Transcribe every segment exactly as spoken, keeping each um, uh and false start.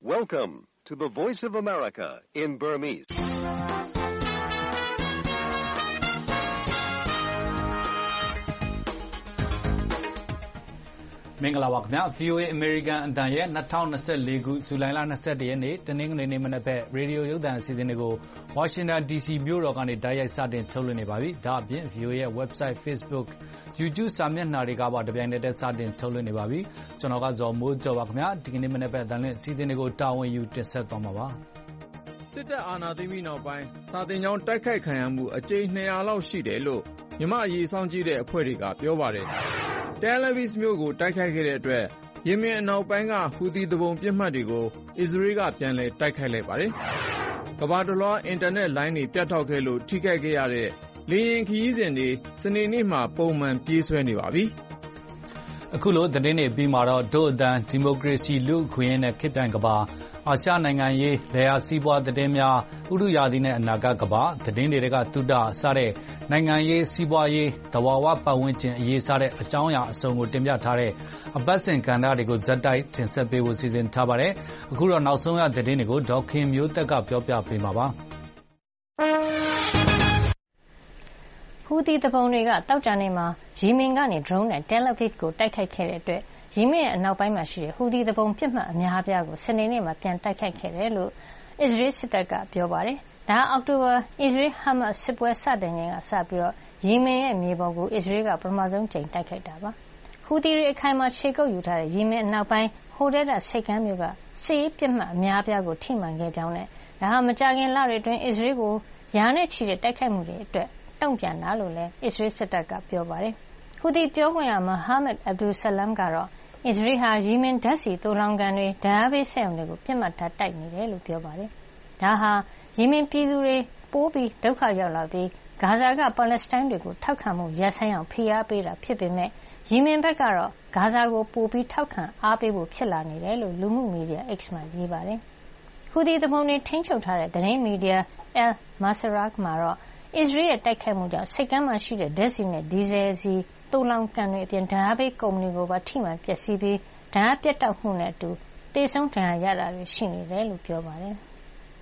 Welcome to the Voice of America in Burmese. ။မင်္ဂလာပါခင်ဗျာ V O A American အတန်ရဲ့၂၀၂၄ခုဇူလိုင်လ၂၁ရက်နေ့တနင်္ဂနွေနေ့မနက်ဘက်ရေဒီယိုရုပ်သံအစီအစဉ်တွေကို Washington D C မြို့တော်ကနေတိုက်ရိုက်စတင်ထုတ်လွှင့်နေပါပြီ။ဒါအပြင် V O A ရဲ့ website, Facebook, YouTube စာမျက်နှာတွေကပါတပြိုင်တည်းစတင်ထုတ်လွှင့်နေပါပြီ။ကျွန်တော်ကဇော်မိုးကျော်ပါခင်ဗျာဒီကနေ့မနက်ဘက်အတန်လွှင့်အစီအစဉ်တွေကိုတာဝန်ယူတင်ဆက်သွားမှာပါ။စစ်တပ်အာဏာသိမ်းပြီးနောက်ပိုင်းစာတင်ကြောင်းတိုက်ခိုက်ခံရမှုအကြိမ်၂၀၀လောက်ရှိတယ်လို့မြန်မာအရေးစောင့်ကြည့်တဲ့အဖွဲ့တွေကပြောပါတယ်။ Tel Aviv မြို့ကိုတိုက်ခိုက်ခဲ့တဲ့အတွက်ယီမင်အနောက်ပိုင်းကဟူသီသူပုန်ပစ်မှတ်တွေကိုအစ္စရေးကပြန်လည်တိုက်ခိုက်လိုက်ပါတယ်။ကမ္ဘာတစ်လွှားအင်တာနက်လိုင်းတွေပြတ်တောက်ခဲ့လို့ထိခိုက်ခဲ့ရတဲ့လေယာဉ်ခရီးစဉ်တွေစနေနေ့မှာပုံမှန်ပြေးဆွဲနေပါပြီ။အခုလိုသတင်းတွေပြီးမှတော့ဒို့အတန်ဒီမိုကရေစီလူ့အခွင့်အရေးနဲ့ခေတ်ပြိုင်ကမ္ဘာအာရှနိုင်ငံရေးလယ်ယာစီးပွားသတင်းများဥတုရာသီနဲ့အနာဂတ်ကမ္ဘာသတင်းတွေကတုဒစတဲ့နိုင်ငံရေးစီးပွားရေးသဘာဝပတ်ဝန်းကျင်အရေးစားတဲ့အကြောင်းအရာအစုံကိုတင်ပြထားတဲ့အပတ်စဉ်ကဏ္ဍတွေကိုဇက်တိုက်တင်ဆက်ပေးဖို့စီစဉ်ထားပါတယ်။အခုတော့နောက်ဆုံးရသတင်းတွေကိုဒေါက်ခင်မျိုးသက်ကပြောပြပေးမှာပါ။ဟူသီသူပုန်တွေကတောက်ကြနေ့မှာယီမင်ကနေ drone နဲ့ Tel Aviv ကိုတိုက်ခိုက်ခဲ့တဲ့အတွက်ယီမင်ရဲ့အနောက်ပိုင်းမှာရှိတဲ့ဟူသီသူပုန်ပစ်မှတ်အများအပြားကိုစနေနေ့မှာပြန်တိုက်ခိုက်ခဲ့တယ်လို့အစ္စရေးစစ်တပ်ကပြောပါတယ်။ဒါဟာအောက်တိုဘာအစ္စရေးဟာမတ်စစ်ပွဲစတင်ချိန်ကစပြီးတော့ယီမင်ရဲ့မြေပေါ်ကိုအစ္စရေးကပထမဆုံးချိန်တိုက်ခိုက်တာပါ။ဟူသီတွေအခိုင်အမာခြေကုပ်ယူထားတဲ့ယီမင်အနောက်ပိုင်းဟိုဒဲတာဆိပ်ကမ်းမြို့ကစစ်ရေးပစ်မှတ်အများအပြားကိုထိမှန်ခဲ့ကြောင်းနဲ့ဒါဟာမကြာခင်လတွေအတွင်းအစ္စရေးကိုရာနဲ့ချီတဲ့တိုက်ခိုက်မှုတွေအတွက်တုံ့ပြန်တာလို့လည်းအစ္စရေးစစ်တပ်ကပြောပါတယ်။ဟူသီပြောခွင့်ရမိုဟာမက်အဗ်ဒူဆလမ်ကတော့အစ္စရေးဟာယီမင်ဓာတ်ဆီသိုလှောင်ကန်တွေဓာတ်အားပေးစက်ရုံတွေကိုပြစ်မှတ်ထားတိုက်နေတယ်လို့ပြောပါတယ်။ဒါဟာယီမင်ပြည်သူတွေပိုပြီးဒုက္ခရောက်လာပြီးဂါဇာကပါလက်စတိုင်းတွေကိုထောက်ခံမှုရပ်ဆိုင်းအောင်ဖိအားပေးတာဖြစ်ပေမဲ့ယီမင်ဘက်ကတော့ဂါဇာကိုပိုပြီးထောက်ခံအားပေးဖို့ဖြစ်လာနေတယ်လို့လူမှုမီဒီယာ X မှာရေးပါတယ်။ဟူသီသူပုန်တွေထိန်းချုပ်ထားတဲ့သတင်းမီဒီယာ Al Masirah မှာတော့အစ္စရေးရဲ့တိုက်ခိုက်မှုကြောင့်ဆိပ်ကမ်းမှာရှိတဲ့ဓာတ်ဆီနဲ့ဒီဇယ်ဆီသိုလှောင်ကန်တွေအပြင်ဓာတ်အားပေးကုမ္ပဏီကိုပါထိမှန်ပျက်စီးပြီးဓာတ်အားပြတ်တောက်မှုနဲ့အတူသေဆုံးဒဏ်ရာရတာတွေရှိနေတယ်လို့ပြောပါတယ်။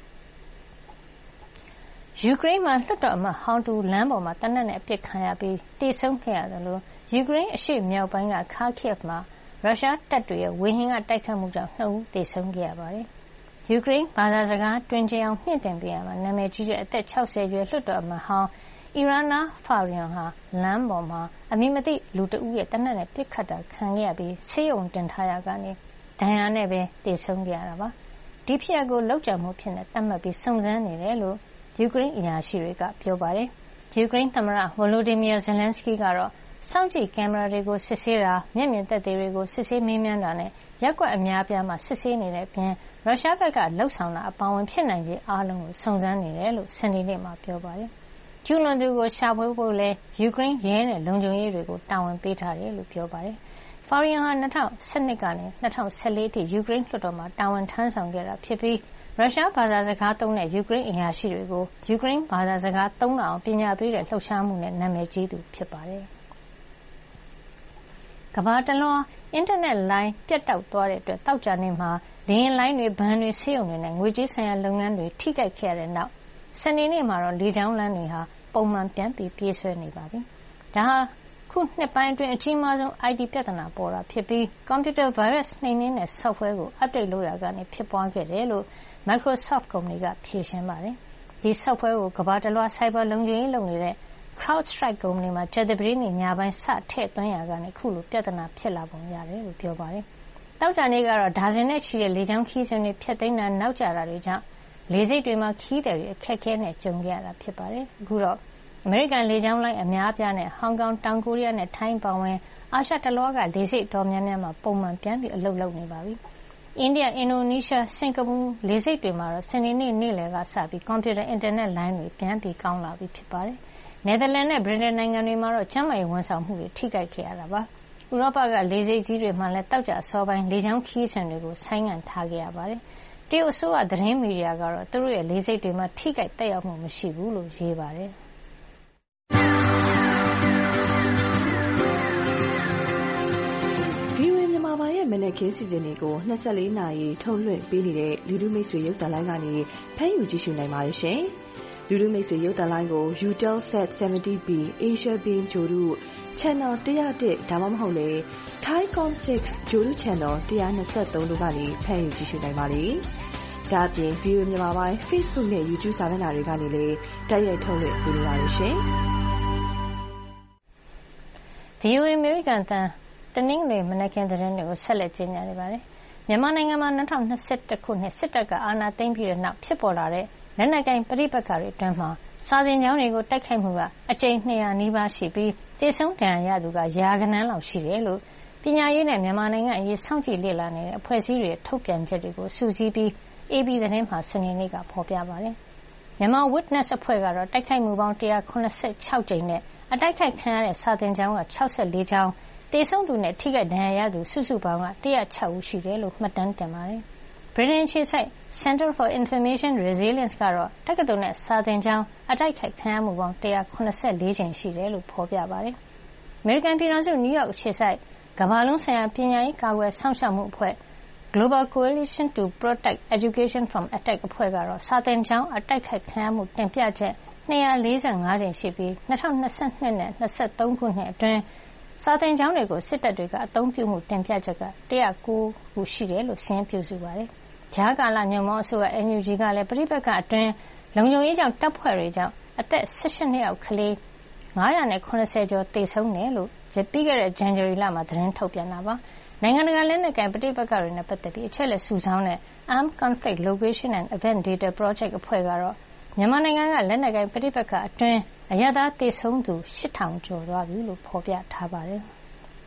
ယူကရိန်းမှာလွှတ်တော်အမတ်ဟောင်းတူလမ်းပေါ်မှာတနက်နဲ့အပစ်ခံရပြီးသေဆုံးခဲ့ရတယ်လို့ယူကရိန်းအရှေ့မြောက်ပိုင်းကခါခီယက်မှာရုရှားတပ်တွေရဲ့ဝေဟင်ကတိုက်ခိုက်မှုကြောင့်နှစ်ဦးသေဆုံးခဲ့ရပါတယ်။ယူကရိန်းဘာသာစကားတွင်ကျင်အောင်မြင့်တင်ပေးရမှာနာမည်ကြီးတဲ့အသက်၆၀အရွယ်လွှတ်တော်အမတ်ဟောင်းအီရနာဖာရီယန်ဟာလမ်းပေါ်မှာအမည်မသိလူတဦးရဲ့တနက်နဲ့ပစ်ခတ်တာခံခဲ့ရပြီးဆေးရုံတင်ထားရကနေဒဏ်ရာနဲ့ပဲသေဆုံးခဲ့ရတာပါ။ဒီဖြစ်ရပ်ကိုလောက်ကျမှုဖြစ်နေသတ်မှတ်ပြီးစုံစမ်းနေတယ်လို့ယူကရိန်းအရာရှိတွေကပြောပါတယ်။ယူကရိန်းသမ္မတဗိုလိုဒီမီယာဇယ်လန်စကီကတော့စောင့်ကြည့်ကင်မရာတွေကိုစစ်ဆေးတာမျက်မြင်သက်သေတွေကိုစစ်ဆေးမေးမြန်းတာနဲ့ရက်ကွက်အများအပြားမှာစစ်ဆေးနေတဲ့အပြင်ရုရှားဘက်ကလှုပ်ဆောင်တာအပါအဝင်ဖြစ်နိုင်ခြေအားလုံးကိုစုံစမ်းနေတယ်လို့စနေနေ့မှာပြောပါတယ်။ကျူးလွန်သူကိုရှာဖွေဖို့လည်းယူကရိန်းရဲနဲ့လုံခြုံရေးတွေကိုတာဝန်ပေးထားတယ်လို့ပြောပါတယ်။ဖာရီယန်ဟာ၂၀၁၂ကနေ၂၀၁၄အထိယူကရိန်းလွှတ်တော်မှာတာဝန်ထမ်းဆောင်ခဲ့တာဖြစ်ပြီးရုရှားဘာသာစကားသုံးတဲ့ယူကရိန်းအရာရှိတွေကိုယူကရိန်းဘာသာစကားသုံးလာအောင်ပညာပေးတဲ့လှုပ်ရှားမှုနဲ့နာမည်ကြီးသူဖြစ်ပါတယ်။ကမ္ဘာတလွှားအင်တာနက်လိုင်းပြတ်တောက်သွားတဲ့အတွက်သောကြာနေ့မှာလေယာဉ်လိုင်းတွေဘဏ်တွေဆေးရုံတွေနဲ့ငွေကြေးဆိုင်ရာလုပ်ငန်းတွေထိခိုက်ခဲ့ရတဲ့နောက်စနေနေ့မှာတော့လေကြောင်းလမ်းတွေဟာပုံမှန်ပြန်ပြီးပြေးဆွဲနေပါပြီ။ဒါဟာခုနှစ်ပိုင်းအတွင်းအကြီးမားဆုံး အိုင်တီ ပြဿနာပေါ်တာဖြစ်ပြီးကွန်ပျူတာဗိုင်းရပ်စ်နှိမ်နင်းတဲ့ software ကို update လုပ်ရကနေဖြစ်ပွားခဲ့တယ်လို့ Microsoft ကုမ္ပဏီကဖြေရှင်းပါတယ်။ဒီ software ကိုကမ္ဘာတလွှား cyber လုံခြုံရေးလုပ်နေတဲ့ CrowdStrike ကုမ္ပဏီမှာကြာသပတေးနေ့ညပိုင်းစထည့်သွင်းရကနေခုလိုပြဿနာဖြစ်လာပုံရတယ်လို့ပြောပါတယ်။တောက်ကြနေ့ကတော့ဒါဇင်နဲ့ချီတဲ့လေကြောင်းခရီးစဉ်တွေဖျက်သိမ်းတာနောက်ကျတာတွေကြောင့်လေဆိပ်တွေမှာခရီးသည်တွေအခက်အခဲနဲ့ကြုံခဲ့ရတာဖြစ်ပါတယ်။အခုတော့အမေရိကန်လေကြောင်းလိုင်းအများအပြားနဲ့ဟောင်ကောင်တောင်ကိုရီးယားနဲ့ထိုင်းပါဝင်အာရှတလွှားကလေဆိပ်တော်များများမှာပုံမှန်ပြန်ပြီးအလုပ်လုပ်နေပါပြီ။အိန္ဒိယ၊အင်ဒိုနီးရှား၊စင်ကာပူလေဆိပ်တွေမှာတော့စနေနေ့နေ့လယ်ကစပြီးကွန်ပျူတာအင်တာနက်လိုင်းတွေပြန်ပြီးကောင်းလာပြီဖြစ်ပါတယ်။နယ်သာလန်နဲ့ဗြိတိန်နိုင်ငံတွေမှာတော့ကျန်းမာရေးဝန်ဆောင်မှုတွေထိခိုက်ခဲ့ရတာပါ။ဥရောပကလေဆိပ်ကြီးတွေမှာလည်းသောကြာအစောပိုင်းလေကြောင်းခရီးစဉ်တွေကိုဆိုင်းငံ့ထားခဲ့ရပါတယ်။တရုတ်အစိုးရသတင်းမီဒီယာကတော့သူတို့ရဲ့လေဆိပ်တွေမှာထိခိုက်သက်ရောက်မှုမရှိဘူးလို့ရေးပါတယ်။ V O A မြန်မာပိုင်းရဲ့မနက်ခင်းစီစဉ်တွေကိုနှစ်ဆလေးနာရီထုတ်လွှင့်ပေးနေတဲ့လူလူမိတ်ဆွေရုပ်သံလိုင်းကနေဖမ်းယူကြည့်ရှုနိုင်ပါတယ်ရှင်။လူလူမိတ်ဆွေရုပ်သံလိုင်းကို Eutelsat 70 B Asia Beam ဂျိုရု Channel one oh oneဒါမှမဟုတ်လေ Thaicom six ဂျိုရု Channel one twenty-threeတို့ကနေဖမ်းယူကြည့်ရှုနိုင်ပါလေ။ဒါ့အပြင် ဗီအိုအေ မြန်မာပိုင်း Facebook နဲ့ YouTube စာမျက်နှာတွေကနေလည်းတိုက်ရိုက်ထုတ်လွှင့်ပေးနေပါတယ်ရှင်။ဗီအိုအေ American တန်တနင်္ဂနွေမနက်ခင်းသတင်းတွေကိုဆက်လက်ကြီးညာနေပါတယ်။မြန်မာနိုင်ငံမှာtwo thousand twenty-oneခုနှစ်စစ်တပ်ကအာဏာသိမ်းပြီးတဲ့နောက်ဖြစ်ပေါ်လာတဲ့လက်နက်ကိုင်ပဋိပက္ခတွေအတွင်းမှာစာသင်ကျောင်းတွေကိုတိုက်ခိုက်မှုကအကြိမ်two hundredနီးပါးရှိပြီးသေဆုံးဒဏ်ရာရသူကရာဂဏန်းလောက်ရှိတယ်လို့ပညာရေးနဲ့မြန်မာနိုင်ငံအရေးစောင့်ကြည့်လေ့လာနေတဲ့အဖွဲ့အစည်းတွေထုတ်ပြန်ချက်တွေကိုစုစည်းပြီး A B သတင်းမှာစနေနေ့ကဖော်ပြပါတယ်။မြန်မာ Witness အဖွဲ့ကတော့တိုက်ခိုက်မှုပေါင်းone hundred seventy-sixကြိမ်နဲ့အတိုက်ခိုက်ခံရတဲ့စာသင်ကျောင်းကsixty-fourကျောင်းသေဆုံးသူနဲ့ထိခိုက်ဒဏ်ရာရသူစုစုပေါင်းကone oh sixဦးရှိတယ်လို့မှတ်တမ်းတင်ပါတယ်။ ဗြိတိန်အခြေစိုက် Center for Information Resilience ကတော့တက္ကသိုလ်နဲ့စာသင်ကျောင်းအတိုက်ခိုက်ခံရမှုပေါင်းone hundred seventy-fourကြိမ်ရှိတယ်လို့ဖော်ပြပါတယ်။အမေရိကန်ပြည်ထောင်စုနယူးယောက်အခြေစိုက်ကမ္ဘာလုံးဆိုင်ရာပညာရေးကာကွယ်စောင့်ရှောက်မှုအဖွဲ့ Global Coalition to Protect Education from Attack အဖွဲ့ကတော့စာသင်ကျောင်းအတိုက်ခိုက်ခံရမှုတင်ပြချက်two hundred forty-fiveကြိမ်ရှိပြီးtwenty twenty-twoနဲ့twenty-threeခုနှစ်အတွင်းစာသင်ကျောင်းတွေကိုစစ်တပ်တွေကအသုံးပြုမှုတင်ပြချက်ကone oh nineခုရှိတယ်လို့စာရင်းပြုစုပါတယ်။ကြားကာလညွန့်ပေါင်းအစိုးရ N U G ကလည်းပဋိပက္ခအတွင်းလုံခြုံရေးကြောင့်တပ်ဖွဲ့တွေကြောင့်အသက်eighteenနှစ်အောက်ကလေးfive hundred seventyကျော်သေဆုံးတယ်လို့ပြီးခဲ့တဲ့ဇန်နဝါရီလမှာသတင်းထုတ်ပြန်တာပါ။နိုင်ငံတကာလက်နက်ကိုင်ပဋိပက္ခတွေနဲ့ပတ်သက်ပြီးအချက်အလက်စုဆောင်းတဲ့ Armed Conflict Location and Event Data Project အဖွဲ့ကတော့မြန်မာနိုင်ငံကလက်နက်ကိုင်ပဋိပက္ခအတွင်းအရပ်သားသေဆုံးသူeight thousandကျော်သွားပြီလို့ဖော်ပြထားပါတယ်။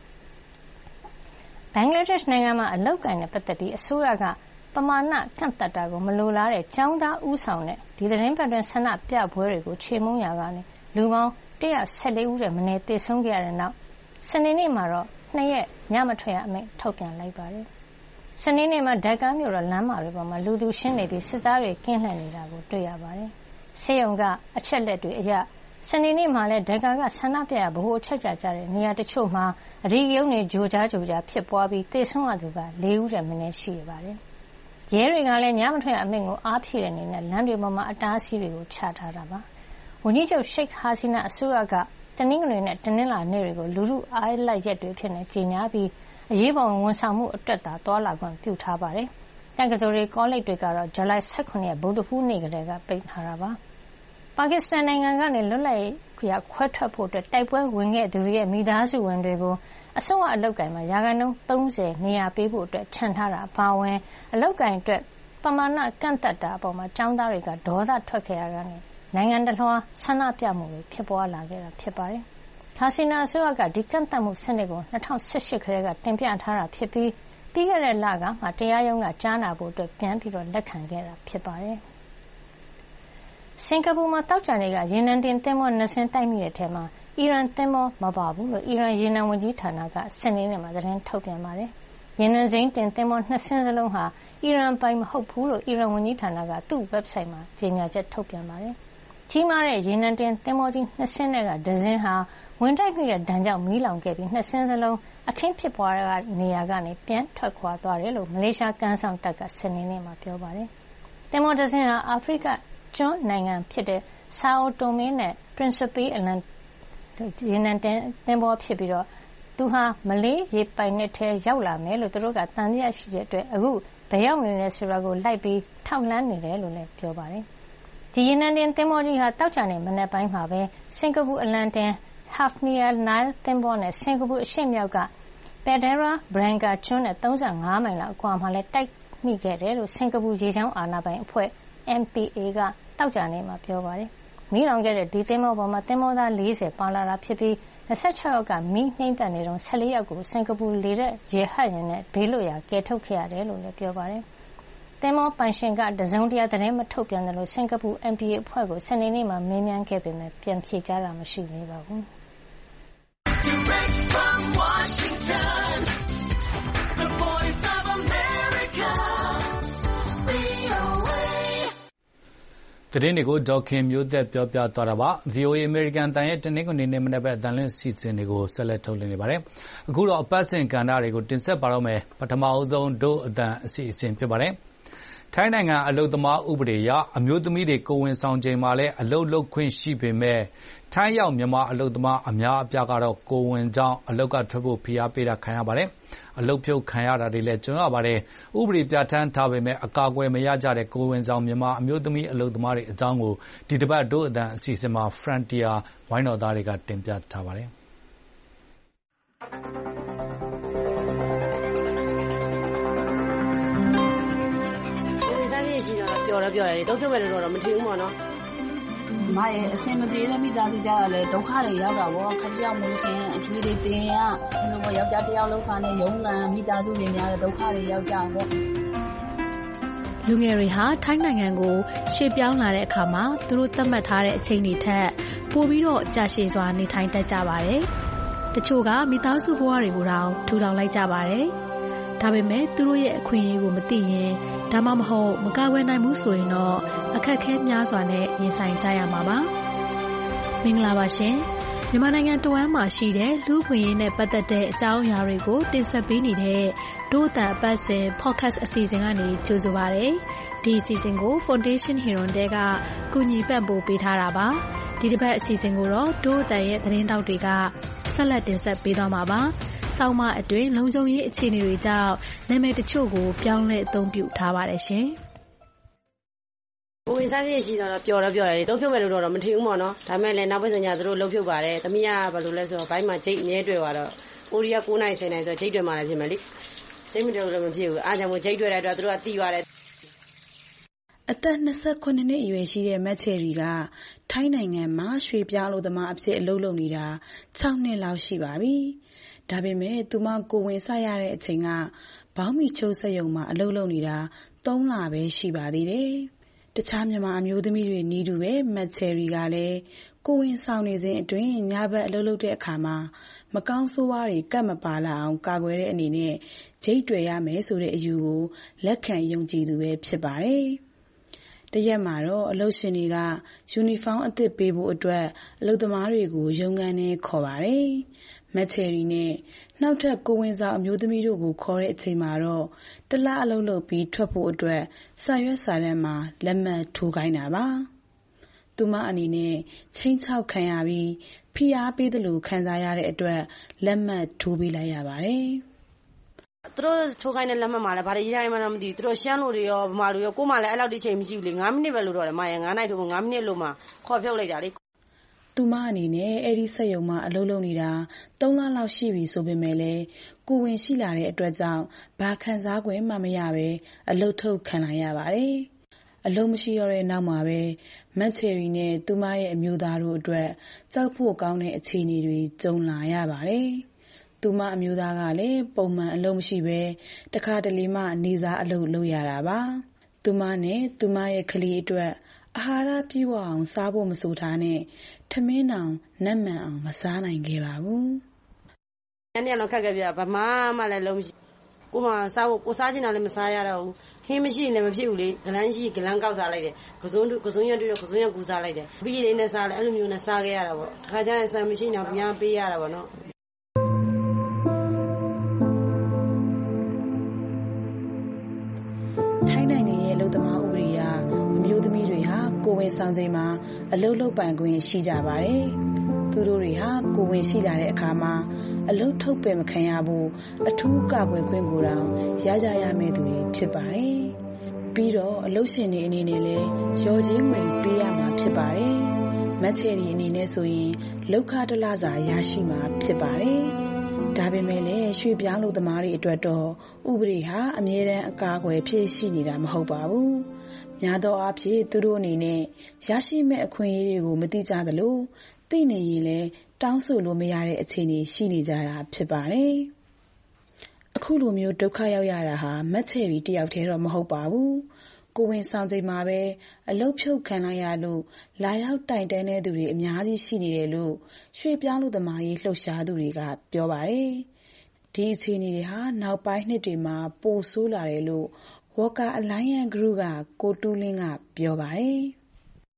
ဘင်္ဂလားဒေ့ရှ်နိုင်ငံမှာအလုပ်ကိုင်နဲ့ပတ်သက်ပြီးအစိုးရကပမာဏကန့်သတ်တာကိုမလိုလားတဲ့ကျောင်းသားဦးဆောင်တဲ့ဒီသတင်းပတ်တွင်ဆန္ဒပြပွဲတွေကိုချေမှုန်းရာကနေလူပေါင်းone hundred fourteenဦးတဲ့မနေ့သေဆုံးခဲ့ရတဲ့နောက်စနေနေ့မှာတော့twoရက်ညမထွက်ရအမိန့်ထုတ်ပြန်လိုက်ပါတယ်။စနေနေ့မှာဒါကာမြို့တော်လမ်းမတွေပေါ်မှာလူသူရှင်းနေပြီးစစ်သားတွေကင်းလှည့်နေတာကိုတွေ့ရပါတယ်။ဆေးရုံကအချက်လက်တွေအရစနေနေ့မှာလည်းဒါကာကဆန္ဒပြရဗဟိုအချက်ကြကြတဲ့နေရာတချို့မှာအဓိကရုဏ်းတွေကြိုကြားကြိုကြားဖြစ်ပွားပြီးသေဆုံးရသူကfourဦးတဲ့မနေ့ရှိရပါတယ်။ရဲတွေကလည်းညမထွက်ရအမိန့်ကိုအားဖြည့်တဲ့အနေနဲ့လမ်းတွေပေါ်မှာအတားအဆီးတွေကိုချထားတာပါ။ဝန်ကြီးချုပ်ရှိတ်ဟာစီနာအစိုးရကတနင်္ဂနွေနဲ့တနင်္လာနေ့တွေကိုလူထုအားလပ်ရက်တွေဖြစ်နေကြေညာပြီးအရေးပေါ်ဝန်ဆောင်မှုအတွက်သာတွာလာခွင့်ပြုထားပါတယ်။တက္ကသိုလ်တွေကောလိပ်တွေကတော့ဇူလိုင်twenty-sevenရက်ဗုဒ္ဓဟူးနေ့ကတည်းကပိတ်ထားတာပါ။ပါကစ္စတန်နိုင်ငံကနေလွတ်လပ်ရေးခွဲထွက်ဖို့အတွက်တိုက်ပွဲဝင်ခဲ့သူတွေရဲ့မိသားစုဝင်တွေကိုအစိုးရအလုပ်ကိုင်မှာရာခိုင်နှုန်းthirtyနေရာပေးဖို့အတွက်ခြံထားတာအပါအဝင်အလုပ်ကိုင်အတွက်ပမာဏကန့်သတ်တာအပေါ်မှာကျောင်းသားတွေကဒေါသထွက်ခဲ့ရကနေနိုင်ငံတလွှားဆန္ဒပြမှုတွေဖြစ်ပွားလာခဲ့တာဖြစ်ပါတယ်။ဟာစီနာအစိုးရကဒီကန့်သတ်မှုစနစ်ကိုtwenty eighteenခရဲကတင်ပြထားတာဖြစ်ပြီးပြီးခဲ့တဲ့လကမှတရားရုံးကကြားနာဖို့အတွက်ပြန်ပြီးတော့လက်ခံခဲ့တာဖြစ်ပါတယ်။စင်ကာပူမှာတောက်ကြနေကရေနံတင်သင်္ဘောနှစ်စင်းတိုက်မိတဲ့အထက်မှာအီရန်သင်္ဘောမပါဘူးလို့အီရန်ရေနံဝန်ကြီးဌာနကစနေနေ့မှာသတင်းထုတ်ပြန်ပါတယ်။ရေနံစိမ်းတင်သင်္ဘောနှစ်စင်းစလုံးဟာအီရန်ပိုင်မဟုတ်ဘူးလို့အီရန်ဝန်ကြီးဌာနကသူ့ website မှာကြေညာချက်ထုတ်ပြန်ပါတယ်။ကြီးမားတဲ့ရေနံတင်သင်္ဘောကြီးနှစ်စင်းနဲ့ကဒဇင်းဟာဝင်တိုက်မိတဲ့ဒဏ်ကြောင့်မီးလောင်ခဲ့ပြီးနှစ်စင်းစလုံးအခင်းဖြစ်ပွားတဲ့နေရာကနေပြန်ထွက်ခွာသွားတယ်လို့မလေးရှားကမ်းဆောင်တပ်ကစနေနေ့မှာပြောပါတယ်။သင်္ဘောဒဇင်းဟာအာဖရိကကျွန်းနိုင်ငံဖြစ်တဲ့ဆာအိုတိုမေးနဲ့ Principe အလန်ရေနံတင်သင်္ဘောဖြစ်ပြီးတော့သူဟာမလေးရေပိုင်နက်ထဲရောက်လာမယ်လို့သူတို့ကတန်တရားရှိတဲ့အတွက်အခုဘယ်ရောက်နေလဲဆိုတာကိုလိုက်ပြီးထောက်လှမ်းနေတယ်လို့လည်းပြောပါတယ်။ဒီရေနံတင်သင်္ဘောကြီးဟာတောက်ချနေမနေ့ပိုင်းမှာပဲစင်ကာပူအလန်တင် Hafnia Nile သင်္ဘောနဲ့စင်ကာပူအရှေ့မြောက်က Padera Branca ကျွန်းနဲ့thirty-fiveမိုင်လောက်အကွာမှာလည်းတိုက်မိခဲ့တယ်လို့စင်ကာပူရေကြောင်းအာဏာပိုင်အဖွဲ့ M P A ကတောက်ကြနေမှာပြောပါတယ်။မီးလောင်ခဲ့တဲ့ဒီသင်္ဘောပေါ်မှာသင်္ဘောသားfortyပါလာတာဖြစ်ပြီးtwenty-sixယောက်ကမီးနှိမ့်သက်နေတော့fourteenယောက်ကိုစင်ကာပူလေတပ်ရေဟတ်ယာဉ်နဲ့ဘေးလွတ်ရာကယ်ထုတ်ခဲ့ရတယ်လို့လည်းပြောပါတယ်။သင်္ဘောပိုင်ရှင်ကတစုံတရာသတင်းမထုတ်ပြန်တယ်လို့စင်ကာပူ M P A အဖွဲ့ကိုစနေနေ့မှာမေးမြန်းခဲ့ပေမဲ့ပြန်ဖြေကြားတာမရှိသေးပါဘူး။ Direct from Washington, the voice of America, V O A သတင်းတွေကိုဒေါ်ခင်မျိုးသက်ပြောပြသွားတာပါ။ ဗွီအိုအေအမေရိကန်အသံရဲ့တနင်္ဂနွေနေ့မနက်ဘက်အသံလွှင့်အစီအစဉ်တွေကိုဆက်လက်ထုတ်လွှင့်နေပါတယ်။အခုတော့အပတ်စဉ်ကဏ္ဍတွေကိုတင်ဆက်ပါတော့မယ်။ပထမဆုံးဒို့အသံအစီအစဉ်ဖြစ်ပါတယ်။ထိုင်းနိုင်ငံအလုပ်သမားဥပဒေအရအမျိုးသမီးတွေကိုယ်ဝန်ဆောင်ချိန်မှာလည်းအလုပ်လုပ်ခွင့်ရှိပေမဲ့ထိုင်းရောက်မြန်မာအလုပ်သမားအများအပြားကတော့ကိုယ်ဝန်ကြောင့်အလုပ်ကထွက်ဖို့ဖိအားပေးတာခံရပါတယ်။အလုပ်ဖြုတ်ခံရတာတွေလည်းကြုံရပါတယ်။ဥပဒေပြဋ္ဌာန်းထားပေမဲ့အကာအကွယ်မရကြတဲ့ကိုယ်ဝန်ဆောင်မြန်မာအမျိုးသမီးအလုပ်သမားတွေအကြောင်းကိုဒီတစ်ပတ်ဒို့အသံအစီအစဉ်မှာ Frontier ဝိုင်းတော်သားတွေကတင်ပြထားပါတယ်။ပြောရပြောရတယ်တော့ပြောမယ်လို့တော့မထင်ဘူးပေါ့နော်မရဲ့အစင်မပြေတဲ့မိသားစုကြတော့လေဒုက္ခတွေရောက်တာပေါ့ခကြောက်မှုရှင်အထွေးတွေတင်ရဘယ်လိုပေါ့ယောက်ျားတစ်ယောက်လုံးစားနေရုံးကန်မိသားစုတွေများတဲ့ဒုက္ခတွေရောက်ကြပေါ့လူငယ်တွေဟာထိုင်းနိုင်ငံကိုရွှေ့ပြောင်းလာတဲ့အခါမှာသူတို့သတ်မှတ်ထားတဲ့အချိန်တွေထက်ပိုပြီးတော့ကြာရှည်စွာနေထိုင်တတ်ကြပါတယ်တချို့ကမိသားစုဘဝတွေကိုတောင်ထူထောင်လိုက်ကြပါတယ်ဒါပေမဲ့သူတို့ရဲ့အခွင့်အရေးကိုမသိရင်ဒါမှမဟုတ်မကာကွယ်နိုင်ဘူးဆိုရင်တော့အခက်အခဲများစွာနဲ့ရင်ဆိုင်ကြရမှာပါမင်္ဂလာပါရှင်မြန်မာနိုင်ငံတဝမ်းမှာရှိတဲ့လူ့အခွင့်အရေးနဲ့ပတ်သက်တဲ့အကြောင်းအရာတွေကိုတင်ဆက်ပေးနေတဲ့ဒို့အသံအပတ်စဉ် podcast အစီအစဉ်ကနေကြိုဆိုပါရစေဒီအစီအစဉ်ကို Foundation Hero တဲကကူညီပံ့ပိုးပေးထားတာပါဒီတစ်ပတ်အစီအစဉ်ကိုတော့ဒို့အသံရဲ့သတင်းတောက်တွေကဆက်လက်တင်ဆက်ပေးသွားမှာပါဆောင်းမအတွင်းလုံခြုံရေးအခြေအနေတွေကြောင့်နာမည်တချို့ကိုပြောင်းလဲအသုံးပြုထားပါတယ်ရှင်။ကိုယ်စားရရှိတော့ပြောတော့ပြောရတယ်တော့ဖြုတ်မယ်လို့တော့မထင်ဘူးပေါ့နော်။ဒါမဲ့လည်းနောက်ပတ်စံညသူတို့လှုပ်ဖြုတ်ပါတယ်။သမီးကဘာလို့လဲဆိုတော့ဘိုင်းမှာဂျိတ်အမြဲတွေ့သွားတော့အိုရီးယား9နိုင်10နိုင်ဆိုဂျိတ်တွေ့မှလည်းဖြစ်မယ်လေ။ဂျိတ်မတွေ့လို့မဖြစ်ဘူး။အားကြောင့်မို့ဂျိတ်တွေ့တဲ့အတွက်သူတို့ကတီးသွားတယ်အသက်၂၉နှစ်အရွယ်ရှိတဲ့မက်ချယ်ရီကထိုင်းနိုင်ငံမှာရွှေ့ပြောင်းအလုပ်သမားအဖြစ်အလုပ်လုပ်နေတာ၆နှစ်လောက်ရှိပါပြီ။ဒါပေမဲ့သူမကိုယ်ဝန်ဆိုင်ရတဲ့အချိန်ကဘောင်းမီချိုးစက်ရုံမှာအလုပ်လုပ်နေတာ၃လပဲရှိပါသေးတယ်။တခြားမြန်မာအမျိုးသမီးတွေနီးတူပဲမက်ချယ်ရီကလည်းကိုယ်ဝန်ဆောင်နေစဉ်အတွင်းညဘက်အလုပ်လုပ်တဲ့အခါမှာမကောင်းဆိုးဝါးတွေကပ်မပါလာအောင်ကာကွယ်တဲ့အနေနဲ့ဂျိတ်တွေရမယ်ဆိုတဲ့အယူကိုလက်ခံယုံကြည်သူပဲဖြစ်ပါတယ်။တရက်မှာတော့အလုပ်ရှင်တွေကယူနီဖောင်းအသစ်ပေးဖို့အတွက်အလုပ်သမားတွေကိုရုံးခန်းထဲခေါ်ပါတယ်။မက်ချယ်ရီနဲ့နောက်ထပ်ကိုယ်ဝန်ဆောင်အမျိုးသမီးတို့ကိုခေါ်တဲ့အချိန်မှာတော့တလအလုပ်လုပ်ပြီးထွက်ဖို့အတွက်စာရွက်စာတမ်းမှာလက်မှတ်ထိုးခိုင်းတာပါ။သူမအနေနဲ့ချင်းချောက်ခံရပြီးဖိအားပေးတယ်လို့ခံစားရတဲ့အတွက်လက်မှတ်ထိုးပေးလိုက်ရပါတယ်။သူတို့ထိုးခိုင်းတဲ့လက်မှတ်မှာလည်းဘာတွေရေးထားမှန်းမသိဘူးသူတို့ရှမ်းလို့တွေရောဗမာတွေရောကိုမလည်းအဲ့လောက်တိချိန်မရှိဘူးလေ၅မိနစ်ပဲလို့တော့တယ်မရ၅နိုင်ထိုးဖို့၅မိနစ်လို့မှခေါ်ဖြုတ်လိုက်တာလေသူမအနေနဲ့အဲ့ဒီစက်ရုံမှာအလုပ်လုပ်နေတာ၃လလောက်ရှိပြီဆိုပေမဲ့လည်းကိုဝင်ရှိလာတဲ့အတွက်ကြောင့်ဘာခံစား권မှမရပဲအလုပ်ထုတ်ခံလိုက်ရပါတယ်အလုပ်မရှိတော့တဲ့နောက်မှာပဲမက်ချယ်ရီနဲ့သူမရဲ့အမျိုးသားတို့အတွက်ကြောက်ဖို့ကောင်းတဲ့အခြေအနေတွေကြုံလာရပါတယ်သူမအမျိုးသားကလည်းပုံမှန်အလုပ်မရှိပဲတခါတလေမှနေစားအလုပ်လုပ်ရတာပါသူမနဲ့သူမရဲ့ကလေးအတွက်အာဟာရပြည့်ဝအောင်စားဖို့မဆိုထားနဲ့ထမင်းတောင်နတ်မှန်အောင်မစားနိုင်ခဲ့ပါဘူး။ညနေလောက်ခက်ခဲ့ပြဘာမှမလည်းလုံးမရှိကိုမစားဖို့ကိုစားချင်တာလည်းမစားရတော့ဘူး။ဟင်းမရှိရင်လည်းမဖြစ်ဘူးလေ။ဂလန်းရှိဂလန်းကောက်စားလိုက်တယ်။ကစုံကစုံရတွေ့တော့ကစုံရကူစားလိုက်တယ်။ပြီးလေးနဲ့စားလဲအဲ့လိုမျိုးနဲ့စားခဲ့ရတာပေါ့။တစ်ခါကျရင်ဆန်မရှိတော့ပြန်ပေးရတာပေါ့နော်။ထိုင်းနိုင်ငံရဲ့လုံသမားဥပဒေအရအမျိုးသမီးတွေဟာကိုယ်ဝန်ဆောင်ချိန်မှာအလုပ်လုပ်ပိုင်ခွင့်ရှိကြပါတယ်။သူတို့တွေဟာကိုယ်ဝန်ရှိလာတဲ့အခါမှာအလုပ်ထုတ်ပယ်မခံရဘူးအထူးကာကွယ်ခွင့်ကိုတောင်ရကြရမယ့်သူတွေဖြစ်ပါတယ်။ပြီးတော့အလုပ်ရှင်တွေအနေနဲ့လည်းရော်ချင်းငွေပေးရမှာဖြစ်ပါတယ်။မက်ချယ်ရီအနေနဲ့ဆိုရင်လောက်ခတလစာရရှိမှာဖြစ်ပါတယ်။ဒါပေမဲ့လည်းရွှေ့ပြောင်းလုပ်သမားတွေအတွက်တော့ဥပဒေဟာအမြဲတမ်းအကာအကွယ်ဖြစ်ရှိနေတာမဟုတ်ပါဘူး။များသောအားဖြင့်သူတို့အနေနဲ့ရရှိမဲ့အခွင့်အရေးတွေကိုမသိကြသလိုသိနေရင်လည်းတောင်းဆိုလို့မရတဲ့အခြေအနေရှိနေကြတာဖြစ်ပါတယ်။အခုလိုမျိုးဒုက္ခရောက်ရတာဟာမက်ချယ်ရီတယောက်တည်းတော့မဟုတ်ပါဘူး။ကိုဝင်ဆောင်ချိန်မှာပဲအလုတ်ဖြုတ်ခံလိုက်ရလို့လာရောက်တိုင်တန်းတဲ့သူတွေအများကြီးရှိနေတယ်လို့ရွှေ့ပြောင်းလူသမားရေးလှုပ်ရှားသူတွေကပြောပါတယ်။ဒီအခြေအနေတွေဟာနောက်ပိုင်းနှစ်တွေမှာပိုဆိုးလာတယ်လို့ Worker Alliance Group ကကိုတူးလင်းကပြောပါတယ်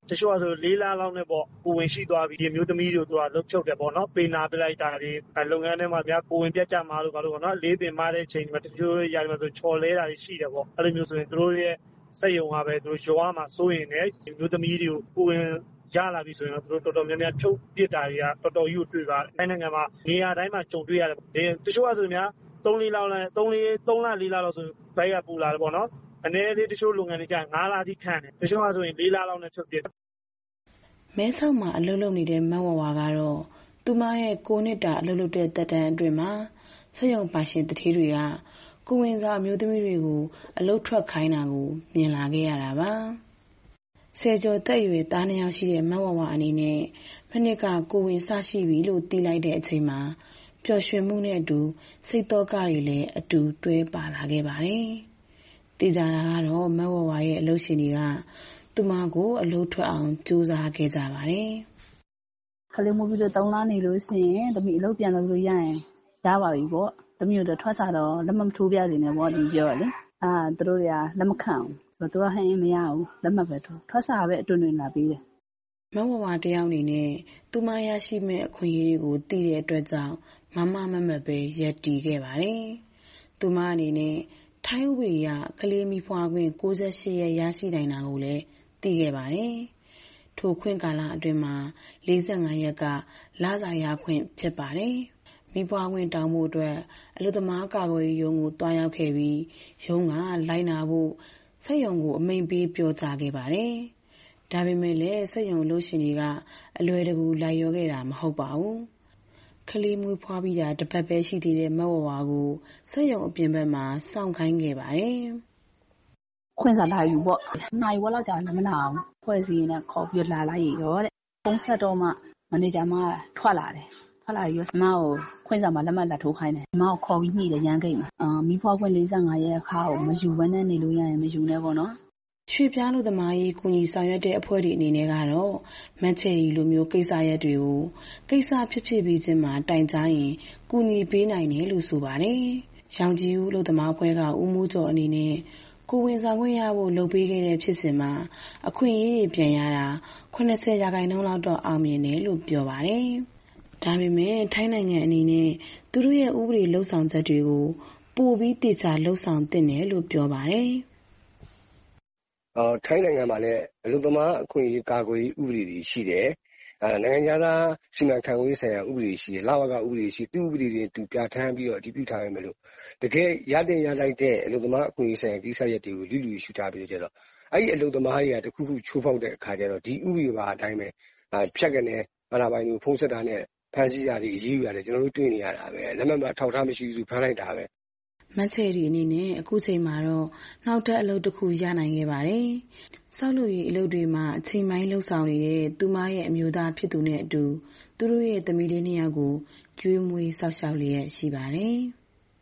တချို့ကဆိုလေးလလောက်နဲ့ပေါ့ကိုဝင်ရှိသွားပြီးဒီမျိုးသမီးတွေသူကလှုပ်ချုပ်တယ်ပေါ့နော်ပေနာပြလိုက်တာတွေလုပ်ငန်းထဲမှာများကိုဝင်ပြတ်ကြမှာလို့ဘာလို့ပေါ့နော်လေးပင်မတဲ့အချိန်မှာတချို့ຢာတွေမှာဆိုချော်လဲတာတွေရှိတယ်ပေါ့အဲ့လိုမျိုးဆိုရင်သူတို့ရဲ့စက်ရုံကပဲသူတို့ရွာမှာစိုးရင်လည်းဒီမျိုးသမီးတွေကိုကိုဝင်ရလာပြီဆိုရင်တော့သူတို့တော်တော်များများဖြုတ်ပစ်တာတွေကတော်တော်ကြီးကိုတွေ့ပါတယ်အဲ့နိုင်ငံမှာနေရာတိုင်းမှာကြုံတွေ့ရတယ်တချို့ကဆိုများသုံးလေးလောက်နဲ့သုံးလေးသုံးလလေးလလောက်ဆိုဘိုက်ကပူလာတယ်ပေါ့နော်အနေလေးတချို့လုပ်ငန်းတွေကျငါးလထိခံတယ်တချို့ကဆိုရင်လေးလလောက်နဲ့ဖြုတ်ပစ်မဲဆောက်မှာအလုပ်လုပ်နေတဲ့မဝဝါကတော့သူမရဲ့ကိုနှစ်တာအလုပ်လုပ်တဲ့တက်တန်းအတွင်းမှာဆက်ရုံပါရှင်တတိတွေကကိုဝင်စားအမျိုးသမီးတွေကိုအလုပ်ထွက်ခိုင်းတာကိုမြင်လာခဲ့ရတာပါဆယ်ကျော်တက်ရွယ်သားနှစ်ယောက်ရှိတဲ့မဝဝါအနေနဲ့မနစ်ကကိုဝင်စရှိပြီလို့သိလိုက်တဲ့အချိန်မှာပျော်ရွှင်မှုနဲ့အတူစိတ်တော့ကတွေလည်းအတူတွဲပါလာခဲ့ပါတယ်သိကြတာကတော့မဝဝါရဲ့အလုပ်ရှင်တွေကသူမကိုအလုပ်ထွက်အောင်ကြိုးစားခဲ့ကြပါတယ်။ခလေးမိုးပြီးတော့သုံးလနေလို့ရှိရင်တမီအလုပ်ပြန်လုပ်လို့ရရင်ရပါပြီပေါ့။တမီတို့ထွက်စားတော့လက်မထိုးပြစီနဲ့ပေါ့ဒီပြောရလေ။အာသူတို့တွေကလက်မခံဘူး။ဆိုတော့သူကဟင်းမရဘူးလက်မပဲထိုးထွက်စားပဲအတွင်တွင်လာပြီးတယ်။မဝဝတယောက်အနေနဲ့သူမရရှိမဲ့အခွင့်အရေးတွေကိုသိတဲ့အတွက်ကြောင့်မမမမပဲရက်တီခဲ့ပါတယ်။သူမအနေနဲ့ထိုင်းဥပဒေအရကလေးမိဖွားခွင့်ကိုးဆယ်ရှစ်ရက်ရရှိနိုင်တာကိုလည်းသိခဲ့ပါတယ်။ထိုခွင့်ကာလအတွင်းမှာလေးဆယ်ငါးရက်ကလစာရခွင့်ဖြစ်ပါတယ်။မိဖွားခွင့်တောင်းဖို့အတွက်အလုပ်သမားကာကွယ်ရေးရုံးကိုတွားရောက်ခဲ့ပြီးရုံးကလိုက်နာဖို့စက်ရုံကိုအမိန့်ပေးပြောကြားခဲ့ပါတယ်။ဒါပေမဲ့လည်းစက်ရုံလို့ရှင်တွေကအလွယ်တကူလိုက်ရောခဲ့တာမဟုတ်ပါဘူး။ကလေးမွေးဖွားပြီးတာတစ်ပတ်ပဲရှိသေးတဲ့မဝဝါကိုစက်ရုံအပြင်ဘက်မှာစောင့်ခိုင်းခဲ့ပါတယ်။ခွင့်စာလာယူပေါ့။နိုင်ဝက်လောက်ကြာလည်းမလာအောင်ဖွဲ့စည်းနေခေါ်ပြလာလိုက်ရောတဲ့။ပုံဆက်တော့မှမန်နေဂျာမထွက်လာတယ်။ထွက်လာပြီးမကိုခွင့်စာမှာလက်မှတ်လက်ထိုးခိုင်းတယ်။မကိုခေါ်ပြီးညှိတယ်ရန်ဂိတ်မှာ။အာမိဖွားခွင့်လေးဆယ်ငါးရက်အခါကိုမယူဘဲနဲ့နေလို့ရရင်မယူနဲ့ပေါ့နော်။ရွှေပြားလူသမားကြီးကူညီဆောင်ရွက်တဲ့အဖွဲ့တွေအနေနဲ့ကတော့မတ်ချယ်ရီလိုမျိုးကိစ္စရက်တွေကိုကိစ္စဖြစ်ဖြစ်ပြီးချင်းမှာတိုင်ကြားရင်ကူညီပေးနိုင်တယ်လို့ဆိုပါတယ်။ရောင်ကြီးဦးလူသမားအဖွဲ့ကဦးမိုးကျော်အနေနဲ့ကိုဝင်ဆောင်ခွင့်ရဖို့လုပ်ပေးခဲ့တဲ့ဖြစ်စဉ်မှာအခွင့်အရေးတွေပြန်ရတာခုနှစ်ဆယ်ရာခိုင်နှုန်းလောက်တော့အောင်မြင်တယ်လို့ပြောပါတယ်။ဒါပေမဲ့ထိုင်းနိုင်ငံအနေနဲ့သူတို့ရဲ့ဥပဒေလှုပ်ဆောင်ချက်တွေကိုပိုပြီးတည်ချလှုပ်ဆောင်သင့်တယ်လို့ပြောပါတယ်။အော်ထိုင်းနိုင်ငံမှာလည်းအလုပ်သမားအခွင့်အရေးကာကွယ်ရေးဥပဒေတွေရှိတယ်။အဲနိုင်ငံသားစီမံခန့်ခွဲရေးဆိုင်ရာဥပဒေရှိတယ်။လဝကဥပဒေရှိသူ့ဥပဒေတွေသူပြဋ္ဌာန်းပြီးတော့အတည်ပြုထားရမယ်လို့တကယ်ရတဲ့ရလိုက်တဲ့အလုပ်သမားအခွင့်အရေးဆိုင်ရာကိစ္စရပ်တွေကိုလိလူရှုထားပြီးကြတော့အဲ့ဒီအလုပ်သမားတွေကတခုခုချိုးဖောက်တဲ့အခါကျတော့ဒီဥပဒေပါအတိုင်းပဲဖြတ်ကနေဘာသာပိုင်ကိုဖုံးဆက်တာနဲ့ဖမ်းဆီးရတယ်အရေးယူရတယ်ကျွန်တော်တို့တွေ့နေရတာပဲလက်မှတ်မထောက်ထားမရှိဘူးဖမ်းလိုက်တာပဲမတ်ချယ်ရီအနေနဲ့အခုချိန်မှာတော့နောက်ထပ်အလုပ်တစ်ခုရနိုင်ခဲ့ပါတယ်။ဆောက်လုပ်ရေးအလုပ်တွေမှာအချိန်ပိုင်းလှုပ်ဆောင်နေတဲ့သူမရဲ့အမျိုးသားဖြစ်သူနဲ့အတူသူတို့ရဲ့သမီးလေးနှစ်ယောက်ကိုကျွေးမွေးဆောက်ရှောက်လျက်ရှိပါတယ်။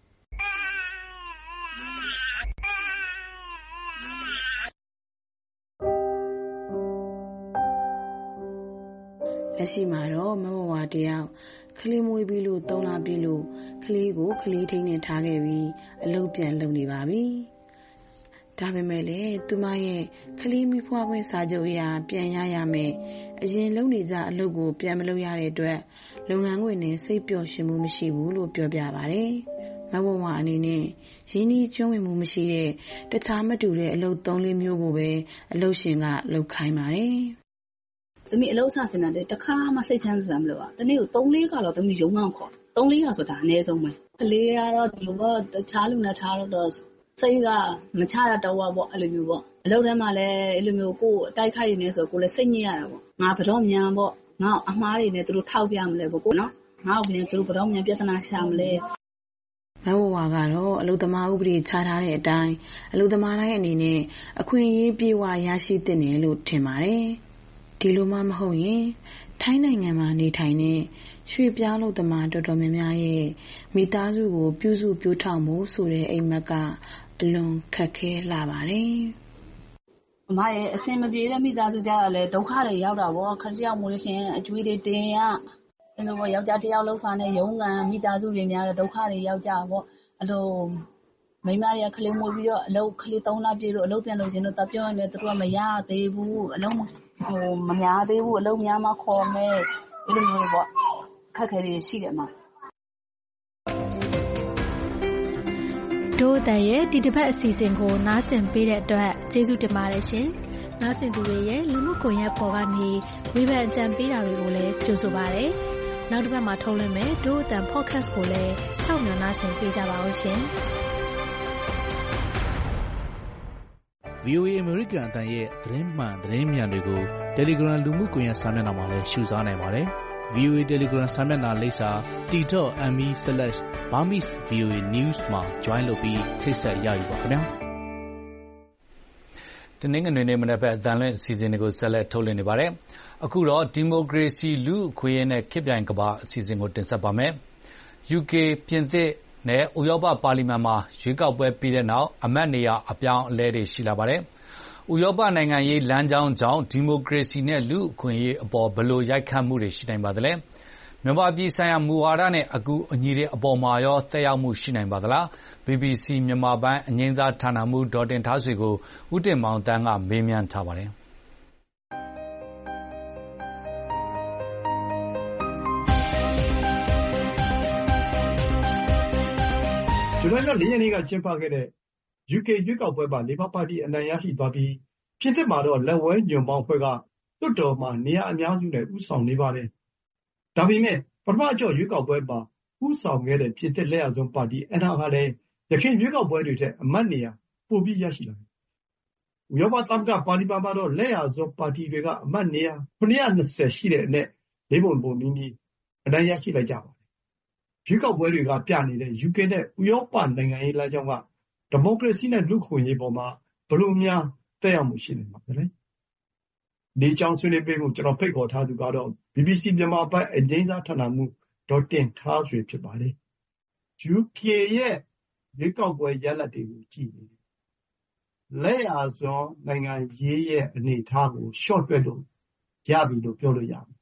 လက်ရှိမှာတော့မဝဝတယောက်ကလေးမွေးပြီးလို့သုံးလပြည့်လို့ကလေးကိုကလေးထိန်းနေထားခဲ့ပြီးအလုပ်ပြန်လုပ်နေပါပြီ။ဒါပေမဲ့လည်းသူမရဲ့ကလေးမိဖွားခွင့်စာချုပ်အရပြန်ရရမယ်။အရင်လုပ်နေကြအလုပ်ကိုပြန်မလုပ်ရတဲ့အတွက်လုပ်ငန်းခွင်နဲ့စိတ်ပျော်ရွှင်မှုမရှိဘူးလို့ပြောပြပါတယ်။မဝဝအနေနဲ့ရင်းနှီးကျွမ်းဝင်မှုမရှိတဲ့တခြားမတူတဲ့အလုပ်သုံးလေးမျိုးကိုပဲအလုပ်ရှင်ကလုပ်ခိုင်းပါတယ်။သမီးအလုပ်ဆဆင်တဲ့တခါမှစိတ်ချမ်းသာမလို့อ่ะတနေ့ကိုသုံးလေးကတော့သမီးရုံအောင်ခေါ်သုံးလေးကဆိုတာအနည်းဆုံးပဲကလေးကတော့ဒီလိုပေါ့တခြားလူနဲ့ထားတော့စိတ်ကမချရတော့ပေါ့အဲ့လိုမျိုးပေါ့အလုပ်ထဲမှာလည်းအဲ့လိုမျိုးကိုအတိုက်ခိုက်နေဆိုကိုလည်းစိတ်ညစ်ရတာပေါ့ငါဘတော်မြန်ပေါ့ငါအမားတွေနဲ့သူတို့ထောက်ပြမလဲပေါ့ကိုနော်ငါ့ကိုလည်းသူတို့ဘတော်မြန်ပြဿနာရှာမလဲမဝဝကတော့အလုသမားဥပဒေချထားတဲ့အတိုင်းအလုသမားတိုင်းအနေနဲ့အခွင့်အရေးပြေဝရရှိသင့်တယ်လို့ထင်ပါတယ်ဒီလိုမှမဟုတ်ရင်ထိုင်းနိုင်ငံမှာနေထိုင်တဲ့ရွှေပြောင်းလို့သမားတော်တော်များများရဲ့မိသားစုကိုပြုစုပြောထောင်မှုဆိုတဲ့အိမ်မက်ကအလွန်ခက်ခဲလာပါတယ်အမရဲ့အစင်မပြေတဲ့မိသားစုကြတော့လေဒုက္ခတွေရောက်တာပေါ့ခက်တယောက်မို့လို့ရှင်အကျွေးတွေတင်ရအဲ့လိုပေါ့ယောက်ျားတယောက်လောက်စားနေရုံးကန်မိသားစုတွေများတဲ့ဒုက္ခတွေရောက်ကြပေါ့အဲ့လိုမိမတွေကခလေးမွေးပြီးတော့အလုပ်ခလေးသုံးလပြည့်လို့အလုပ်ပြန်လုပ်ခြင်းတော့တပြောရင်လည်းသူတို့ကမရသေးဘူးအလုံးမဟိုမများသေးဘူးအလုံးများမှခေါ်မယ်အဲ့လိုမျိုးပေါ့ခက်ခဲတွေရှိတယ်မှာဒို့အတန်ရဲ့ဒီတစ်ပတ်အစီအစဉ်ကိုနားဆင်ပေးတဲ့အတွက်ကျေးဇူးတင်ပါတယ်ရှင်နားဆင်သူတွေရဲ့လူမှုကွန်ရက်ပေါ်ကနေဝေဖန်အကြံပေးတာတွေကိုလည်းကြိုဆိုပါရစေနောက်တစ်ပတ်မှာထုတ်လွှင့်မယ်ဒို့အတန် podcast ကိုလည်းစောင့်မျှော်နားဆင်ပေးကြပါဦးရှင်ဗွီအိုအေ American အတန်ရဲ့သတင်းမှန်သတင်းမြန်တွေကို Telegram လူမှုကွန်ရက်စာမျက်နှာမှာလည်းရှုစားနိုင်ပါတယ်။ ဗွီအိုအေ Telegram စာမျက်နှာလိပ်စာ t dot m e slash burmese voa news မှာ join လုပ်ပြီးထိတ်ဆက်ရယူပါခင်ဗျာ။တနင်္ဂနွေနေ့မနက်ဘက်အတန်လွင့်အစီအစဉ်တွေကိုဆက်လက်ထုတ်လွှင့်နေပါတယ်။အခုတော့ဒီမိုကရေစီလူ့အခွင့်အရေးနဲ့ခေတ်ပြိုင်ကမ္ဘာအစီအစဉ်ကိုတင်ဆက်ပါမယ်။ ယူ ကေ ပြင်သစ်နဲ့ဥရောပပါလီမန်မှာရွေးကောက်ပွဲပြီးတဲ့နောက်အမတ်နေရာအပြောင်းအလဲတွေရှိလာပါတယ်။ဥရောပနိုင်ငံရေးလမ်းကြောင်းကြောင့်ဒီမိုကရေစီနဲ့လူ့အခွင့်အရေးအပေါ်ဘယ်လိုရိုက်ခတ်မှုတွေရှိနိုင်ပါသလဲ။မြန်မာပြည်ဆိုင်ရာမူဝါဒနဲ့အကူအညီတွေအပေါ်မှာရောသက်ရောက်မှုရှိနိုင်ပါသလား။ ဘီဘီစီမြန်မာပိုင်းအငြိမ်းစားဌာနမှူးဒေါ်တင်ထားဆွေကိုဦးတင်မောင်သန်းကမေးမြန်းထားပါတယ်။ဇူလိုင်လ၄ရက်နေ့ကကျင်းပခဲ့တဲ့ ယူ ကေ ရွေးကောက်ပွဲမှာလေဘာပါတီအနိုင်ရရှိသွားပြီးပြင်သစ်မှာတော့လက်ဝဲညွန့်ပေါင်းအဖွဲ့ကလွှတ်တော်မှာနေရာအများစုနဲ့ဦးဆောင်နေပါတယ်။ဒါပေမဲ့ပထမအကျော့ရွေးကောက်ပွဲမှာဦးဆောင်ခဲ့တဲ့ပြင်သစ်လက်ယာစွန်းပါတီ အန်နာကလည်းယခင်ရွေးကောက်ပွဲတွေထက်အမတ်နေရာပိုပြီးရရှိလာတယ်။ဥရောပသမဂ္ဂပါလီမန်မှာတော့လက်ယာစွန်းပါတီတွေကအမတ်နေရာ၇၂၀ရှိတဲ့အနက်လေးပုံပုံနီးနီးအနိုင်ရရှိလိုက်ကြပါတယ်။ရွေးကောက်ပွဲတွေကပြနေတဲ့ယူကေနဲ့ဥရောပနိုင်ငံရေးလမ်းကြောင်းကဒီမိုကရေစီနဲ့လူ့အခွင့်အရေးပေါ်မှာဘယ်လိုများသက်ရောက်မှုရှိနေမှာလဲ။ဒီအကြောင်းဆွေးနွေးပေးဖို့ကျွန်တော်ဖိတ်ခေါ်ထားသူကတော့ ဘီဘီစီ မြန်မာပိုင်းအငြိမ်းစားဌာနမှူးဒေါ်တင်ထားဆွေဖြစ်ပါတယ်။ ယူကေရဲ့ရွေးကောက်ပွဲရလဒ်တွေကိုကြည့်နေတယ်။လက်ယာစွန်းနိုင်ငံရေးရဲ့အနေအထားကိုရှော့တွက်လို့ရပြီလို့ပြောလို့ရမယ်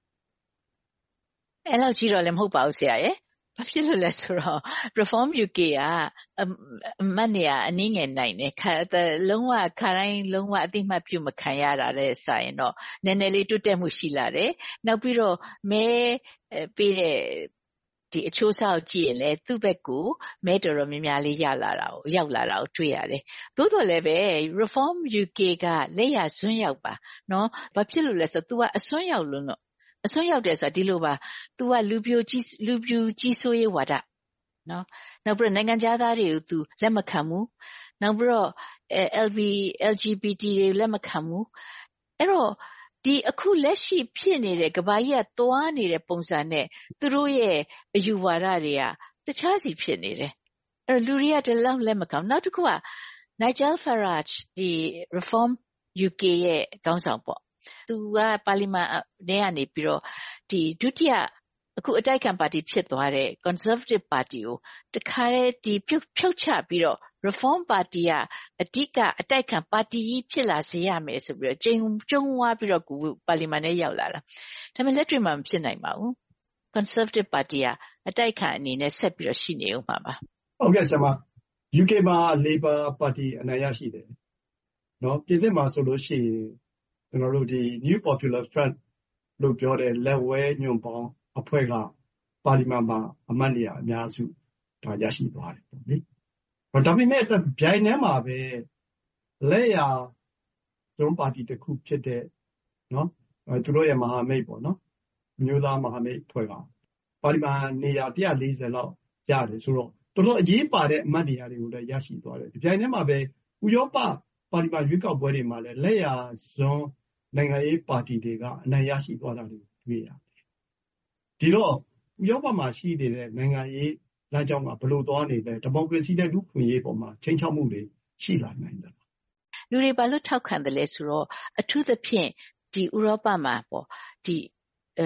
။အဲ့လောက်ကြီးတော့လည်းမဟုတ်ပါဘူးဆရာရဲ့။ဘာဖြစ်လို့လဲဆိုတော့ Reform ယူ ကေ ကအမတ်နေရာအနည်းငယ်နိုင်တယ်လုံးဝခါတိုင်းလုံးဝအသိမှတ်ပြုမခံရတာတဲ့စာရင်တော့နည်းနည်းလေးတိုးတက်မှုရှိလာတယ်နောက်ပြီးတော့မဲပေးတဲ့ဒီအချိုးအစားကိုကြည့်ရင်လည်းသူ့ဘက်ကိုမဲတော်တော်များများလေးရလာတာကိုရောက်လာတာကိုတွေ့ရတယ်သို့တော်လည်းပဲ Reform ယူ ကေ ကလက်ရစွန်းရောက်ပါနော်ဘာဖြစ်လို့လဲဆိုတော့ तू ကအစွန်းရောက်လို့နော်အစွန်းရောက်တယ်ဆိုတာဒီလိုပါ तू ကလူပြိုကြီးလူပြူကြီးဆိုးရေးဝါဒနော်နောက်ပြီးနိုင်ငံသားတွေကို तू လက်မခံဘူးနောက်ပြီးတော့ L G B T တွေလက်မခံဘူးအဲ့တော့ဒီအခုလက်ရှိဖြစ်နေတဲ့ကမ္ဘာကြီးကသွားနေတဲ့ပုံစံနဲ့သူတို့ရဲ့အယူဝါဒတွေကတခြားစီဖြစ်နေတယ်အဲ့တော့လူတွေကတလောက်လက်မခံနောက်တစ်ခုက Nigel Farage ဒီ Reform ယူ ကေ ရဲ့ခေါင်းဆောင်ပေါ့သူကပါလီမန်ထဲကနေပြီးတော့ဒီဒုတိယအခုအတိုက်ခံပါတီဖြစ်သွားတဲ့ Conservative ပါတီကိုတခါတည်းဒီဖြုတ်ဖြုတ်ချပြီးတော့ Reform ပါတီကအဓိကအတိုက်ခံပါတီကြီးဖြစ်လာစေရမယ်ဆိုပြီးတော့ကျုံကျုံဝါပြီးတော့ပါလီမန်ထဲရောက်လာတာဒါပေမဲ့လက်တွေ့မှာမဖြစ်နိုင်ပါဘူး Conservative ပါတီကအတိုက်ခံအနေနဲ့ဆက်ပြီးတော့ရှိနေဦးမှာပါဟုတ်ကဲ့ဆရာမ ယူ ကေ မှာ Labour ပါတီအနိုင်ရရှိတယ်နော်ပြည်သစ်မှာဆိုလို့ရှိရင်ကျွန်တော်တို့ဒီ New Popular Front လို့ပြောတဲ့လက်ဝဲညွန့်ပေါင်းအဖွဲ့ကပါလီမန်မှာအမတ်နေရာအများစုဒါရရှိသွားတယ်ပေါ့လေ။ဒါပေမဲ့ဗျိုင်းထဲမှာပဲလက်ယာစွန်းပါတီတစ်ခုဖြစ်တဲ့နော်သူတို့ရဲ့မဟာမိတ်ပေါ့နော်အမျိုးသားမဟာမိတ်အဖွဲ့ကပါလီမန်နေရာone hundred fortyလောက်ရတယ်ဆိုတော့တော်တော်အရေးပါတဲ့အမတ်နေရာတွေကိုလည်းရရှိသွားတယ်။ဗျိုင်းထဲမှာပဲဥရောပပါလီမန်ရွေးကောက်ပွဲတွေမှာလည်းလက်ယာစွန်းနိုင်ငံရေးပါတီတွေကအနိုင်ရရှိသွားတာတွေတွေ့ရတယ်။ဒီတော့ဥရောပမှာရှိနေတဲ့နိုင်ငံရေးလမ်းကြောင်းကဘယ်လိုသွားနေလဲဒီမိုကရေစီနဲ့လူ့အခွင့်အရေးပေါ်မှာချိန်ချောက်မှုတွေရှိလာနိုင်တယ်။လူတွေဘာလို့ထောက်ခံတယ်လဲဆိုတော့အထူးသဖြင့်ဒီဥရောပမှာပေါ့ဒီအဲ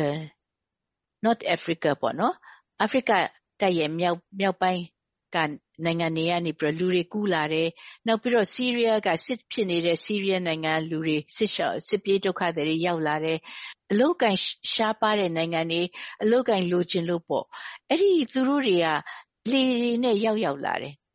North Africa ပေါ့နော်။ Africa တိုက်ရဲ့မြောက်မြောက်ပိုင်းကနိုင်ငံတွေကနေပြီးလူတွေကူးလာတယ်။နောက်ပြီးတော့ဆီးရီးယားကစစ်ဖြစ်နေတဲ့ဆီးရီးယားနိုင်ငံလူတွေစစ်ရှောင်စစ်ပြေးဒုက္ခတွေရောက်လာတယ်။အလုတ်ကန်ရှားပါတဲ့နိုင်ငံတွေအလုတ်ကန်လိုချင်လို့ပေါ့။အဲ့ဒီသူတို့တွေကလေနဲ့ရောက်ရောက်လာတယ်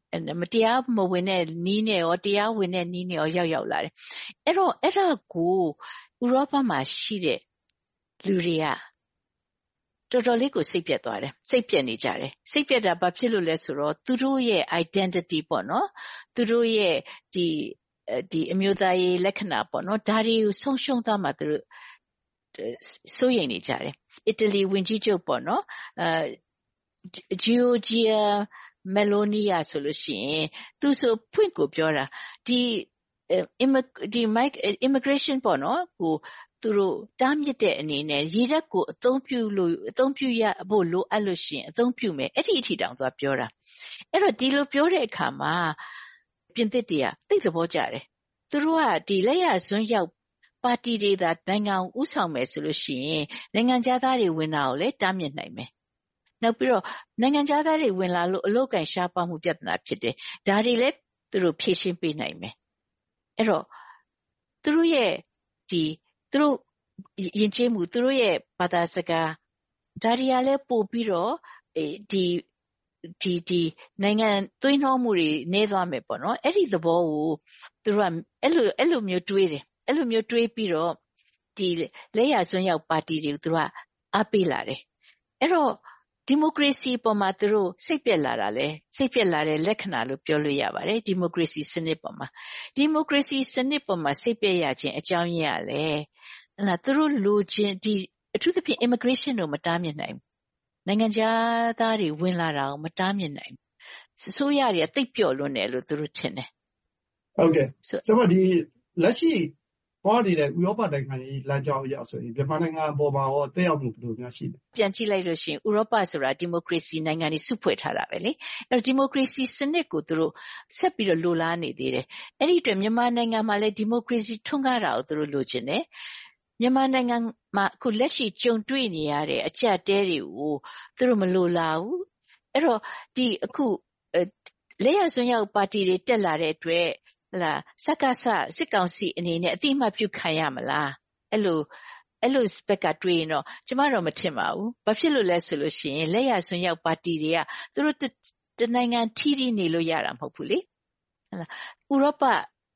မတရားမဝင်တဲ့နီးနဲ့ရောတရားဝင်တဲ့နီးနဲ့ရောရောက်ရောက်လာတယ်အဲ့တော့အဲ့ဒါကိုဥရောပမှာရှိတဲ့လူတွေကတော်တော်လေးကိုစိတ်ပြတ်သွားတယ်စိတ်ပြတ်နေကြတယ်စိတ်ပြတ်တာဘာဖြစ်လို့လဲဆိုတော့သူတို့ရဲ့ identity ပေါ့နော်သူတို့ရဲ့ဒီဒီအမျိုးသားရေးလက္ခဏာပေါ့နော်ဒါတွေကိုဆုံးရှုံးသွားမှသူတို့စိုးရိမ်နေကြတယ်အီတလီဝင်ကြီးချုပ်ပေါ့နော်အဲဂျီယိုဂျီယာမယ်လိုနီယာဆိုလို့ရှိရင်သူဆိုဖွင့်ကိုပြောတာဒီဒီ immigration ပေါ့နော်ကိုသူတို့တားမြစ်တဲ့အနေနဲ့ရေတပ်ကိုအသုံးပြုလို့အသုံးပြုရဖို့လိုအပ်လို့ရှိရင်အသုံးပြုမယ်အဲ့ဒီအထိတောင်သွားပြောတာအဲ့တော့ဒီလိုပြောတဲ့အခါမှာပြင်သစ်တွေကသိသဘောကျတယ်သူတို့ကဒီလက်ရစွန်းရောက်ပါတီတွေသာနိုင်ငံဥဆောင်မယ်ဆိုလို့ရှိရင်နိုင်ငံသားတွေဝင်လာကိုလည်းတားမြစ်နိုင်မယ်နောက်ပြီးတော့နိုင်ငံသားတွေဝင်လာလို့အလုပ်ကိုင်ရှားပါမှုပြဿနာဖြစ်တယ်ဒါတွေလည်းသူတို့ဖြေရှင်းပေးနိုင်မယ်အဲ့တော့သူတို့ရဲ့ဒီသူတို့ယဉ်ကျေးမှုသူတို့ရဲ့ဘာသာစကားဒါတွေကလည်းပို့ပြီးတော့ဒီဒီဒီနိုင်ငံသွေးနှောမှုတွေနေသွားမယ်ပေါ့နော်အဲ့ဒီသဘောကိုသူတို့ကအဲ့လိုအဲ့လိုမျိုးတွေးတယ်အဲ့လိုမျိုးတွေးပြီးတော့ဒီလက်ရစွန်းရောက်ပါတီတွေကိုသူတို့ကအားပေးလာတယ်အဲ့တော့ဒီမိုကရေစီပေါ်မှာသူတို့စိတ်ပြက်လာတာလေစိတ်ပြက်လာတဲ့လက္ခဏာလို့ပြောလို့ရပါတယ်ဒီမိုကရေစီစနစ်ပေါ်မှာဒီမိုကရေစီစနစ်ပေါ်မှာစိတ်ပြက်ရခြင်းအကြောင်းရင်းကလေအဲ့ဒါသူတို့လိုချင်ဒီအထူးသဖြင့် immigration ကိုမတားမြစ်နိုင်ဘူးနိုင်ငံသားတွေဝင်လာတာကိုမတားမြစ်နိုင်ဘူးဆိုရရတိတ်ပြော့လွန်းတယ်လို့သူတို့ထင်တယ်ဟုတ်ကဲ့ဆိုတော့ဒီလက်ရှိပေါ်နေတဲ့ဥရောပနိုင်ငံကြီးလမ်းကြောင်းအရဆိုရင်မြန်မာနိုင်ငံအပေါ်မှာရောတက်ရောက်မှုဘယ်လိုများရှိလဲပြန်ကြည့်လိုက်လို့ရှိရင်ဥရောပဆိုတာဒီမိုကရေစီနိုင်ငံတွေစုဖွဲ့ထားတာပဲလေအဲ့တော့ဒီမိုကရေစီစနစ်ကိုသူတို့ဆက်ပြီးတော့လိုလားနေသေးတယ်အဲ့ဒီအတွက်မြန်မာနိုင်ငံမှာလည်းဒီမိုကရေစီထွန်းကားတာကိုသူတို့လိုချင်တယ်မြန်မာနိုင်ငံမှာအခုလက်ရှိကြုံတွေ့နေရတဲ့အကျပ်တဲတွေကိုသူတို့မလိုလားဘူးအဲ့တော့ဒီအခုလက်ရစွန်းရောက်ပါတီတွေတက်လာတဲ့အတွက်လာစက္ကစစစ်ကောင်စီအနေနဲ့အတိအမှတ်ပြုခံရမလားအဲ့လိုအဲ့လိုစပက်ကတွေးရင်တော့ကျမတော့မထင်ပါဘူးဘာဖြစ်လို့လဲဆိုလို့ရှိရင်လက်ရစွန်းရောက်ပါတီတွေကသူတို့တနိုင်ငံထီးထီးနေလို့ရတာမဟုတ်ဘူးလေဟလာဥရောပ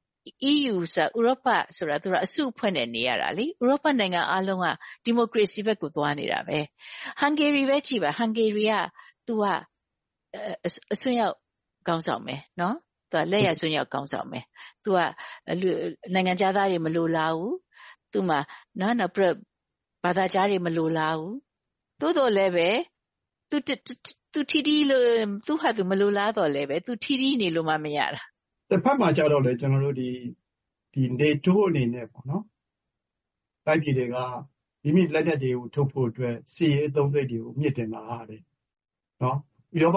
E U ဆိုဥရောပဆိုတာသူကအစုအဖွဲ့နဲ့နေရတာလေဥရောပနိုင်ငံအလုံးကဒီမိုကရေစီဘက်ကိုသွားနေတာပဲဟန်ဂေရီပဲကြည့်ပါဟန်ဂေရီကသူကအစွန်းရောက်ကောင်းဆောင်မယ်နော်သူကလက်ရစွန်းရောက်ကောင်းဆောင်မယ်သူကနိုင်ငံသားတွေမလိုလားဘူးသူမှနော်နောက်ပြဘာသာကြားတွေမလိုလားဘူးသို့တော်လည်းပဲသူသူထီထီလို့သူဟာသူမလိုလားတော့လည်းပဲသူထီထီနေလို့မှမရတာတစ်ဖက်မှာကြတော့လေကျွန်တော်တို့ဒီဒီ NATO အနေနဲ့ပေါ့နော်တိုက်ပြည်တွေကမိမိလက်နက်တွေကိုထုတ်ဖို့အတွက်စီရေးအသုံးစိတ်တွေကိုမြင့်တင်လာရတယ်နော်ဥရောပ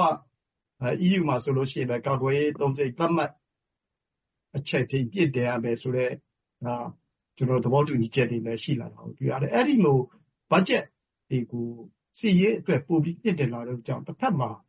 E U မှာဆိုလို့ရှိရင်လည်းကာကွယ်ရေးအသုံးစိတ်သတ်မှတ်အချက်ထိပြည့်တယ်ရမယ်ဆိုတော့ဒါကျွန်တော်သဘောတူညီချက်တွေလည်းရှိလာတာကိုတွေ့ရတယ်အဲ့ဒီလို budget တွေကိုစီရေးအတွက်ပို့ပြီးပြည့်တယ်လာတော့ကြောင့်တစ်ဖက်မှာ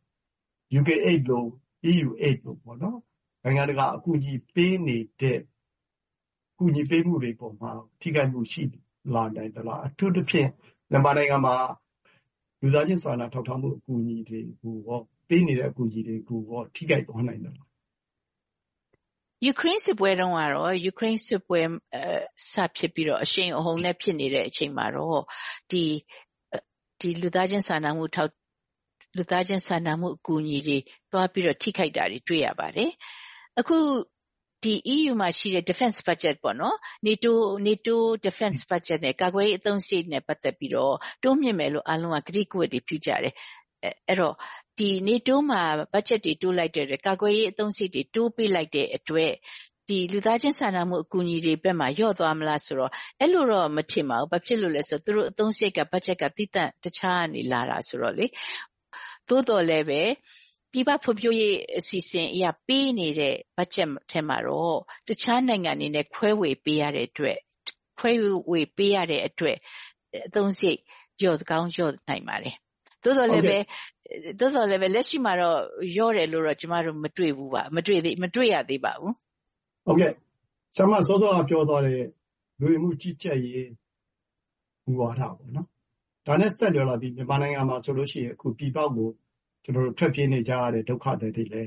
U K aid လို့ E U aid လို့ပေါ့နော်နိုင်ငံတကာအကူအညီပေးနေတဲ့အကူအညီပေးမှုတွေပေါ်မှာထိခိုက်မှုရှိလာနိုင်တယ်လားအထူးသဖြင့်မြန်မာနိုင်ငံမှာလူသားချင်းစာနာထောက်ထားမှုအကူအညီတွေကိုရောပေးနေတဲ့အကူအညီတွေကိုရောထိခိုက်သွားနိုင်တယ်လားယူကရိန်းစစ်ပွဲတုန်းကတော့ယူကရိန်းစစ်ပွဲစဖြစ်ပြီးတော့အရှိန်အဟုန်နဲ့ဖြစ်နေတဲ့အချိန်မှာတော့ဒီဒီလူသားချင်းစာနာမှုထောက်လူသားချင်းစာနာမှုအကူအညီတွေသွားပြီးတော့ထိခိုက်တာတွေတွေ့ရပါတယ်အခုဒီ E U မှာရှိတဲ့ defense budget ပေါ့နော် NATO NATO defense budget နဲ့ကာကွယ်ရေးအသုံးစရိတ်နဲ့ပတ်သက်ပြီးတော့တိုးမြင့်မယ်လို့အားလုံးကကတိကဝတ်တွေပြုကြတယ်အဲ့တော့ဒီ NATO မှာ budget တွေတိုးလိုက်တဲ့အတွက်ကာကွယ်ရေးအသုံးစရိတ်တွေတိုးပေးလိုက်တဲ့အတွက်ဒီလူသားချင်းစာနာမှုအကူအညီတွေဘက်မှာယော့သွားမလားဆိုတော့အဲ့လိုတော့မထင်ပါဘူးဘာဖြစ်လို့လဲဆိုတော့သူတို့အသုံးစရိတ်က budget ကတိတန့်တခြားကနေလာတာဆိုတော့လေသို့တော်လည်းပဲပြည်ပဖွံ့ဖြိုးရေးအစီအစဉ်အရာပေးနေတဲ့ budget ထဲမှာတော့တခြားနိုင်ငံတွေနဲ့ခွဲဝေပေးရတဲ့အတွက်ခွဲဝေပေးရတဲ့အတွက်အသုံးစရိတ်ယော့ကောင်းယော့နိုင်ပါတယ်သို့တော်လည်းပဲသို့တော်လည်းပဲလက်ရှိမှာတော့ယော့တယ်လို့တော့ကျမတို့မတွေ့ဘူးပါမတွေ့သေးမတွေ့ရသေးပါဘူးဟုတ်ကဲ့ဆမစောစောကပြောသွားတဲ့လူဝင်မှုကြီးကြပ်ရေးဘူဝါဒပေါ့နော်ဒါနဲ့ဆက်လျော်လာပြီးမြန်မာနိုင်ငံမှာဆိုလို့ရှိရင်အခုပြည်ပကိုကျွန်တော်တို့ထွက်ပြေးနေကြရတဲ့ဒုက္ခတွေတွေလည်း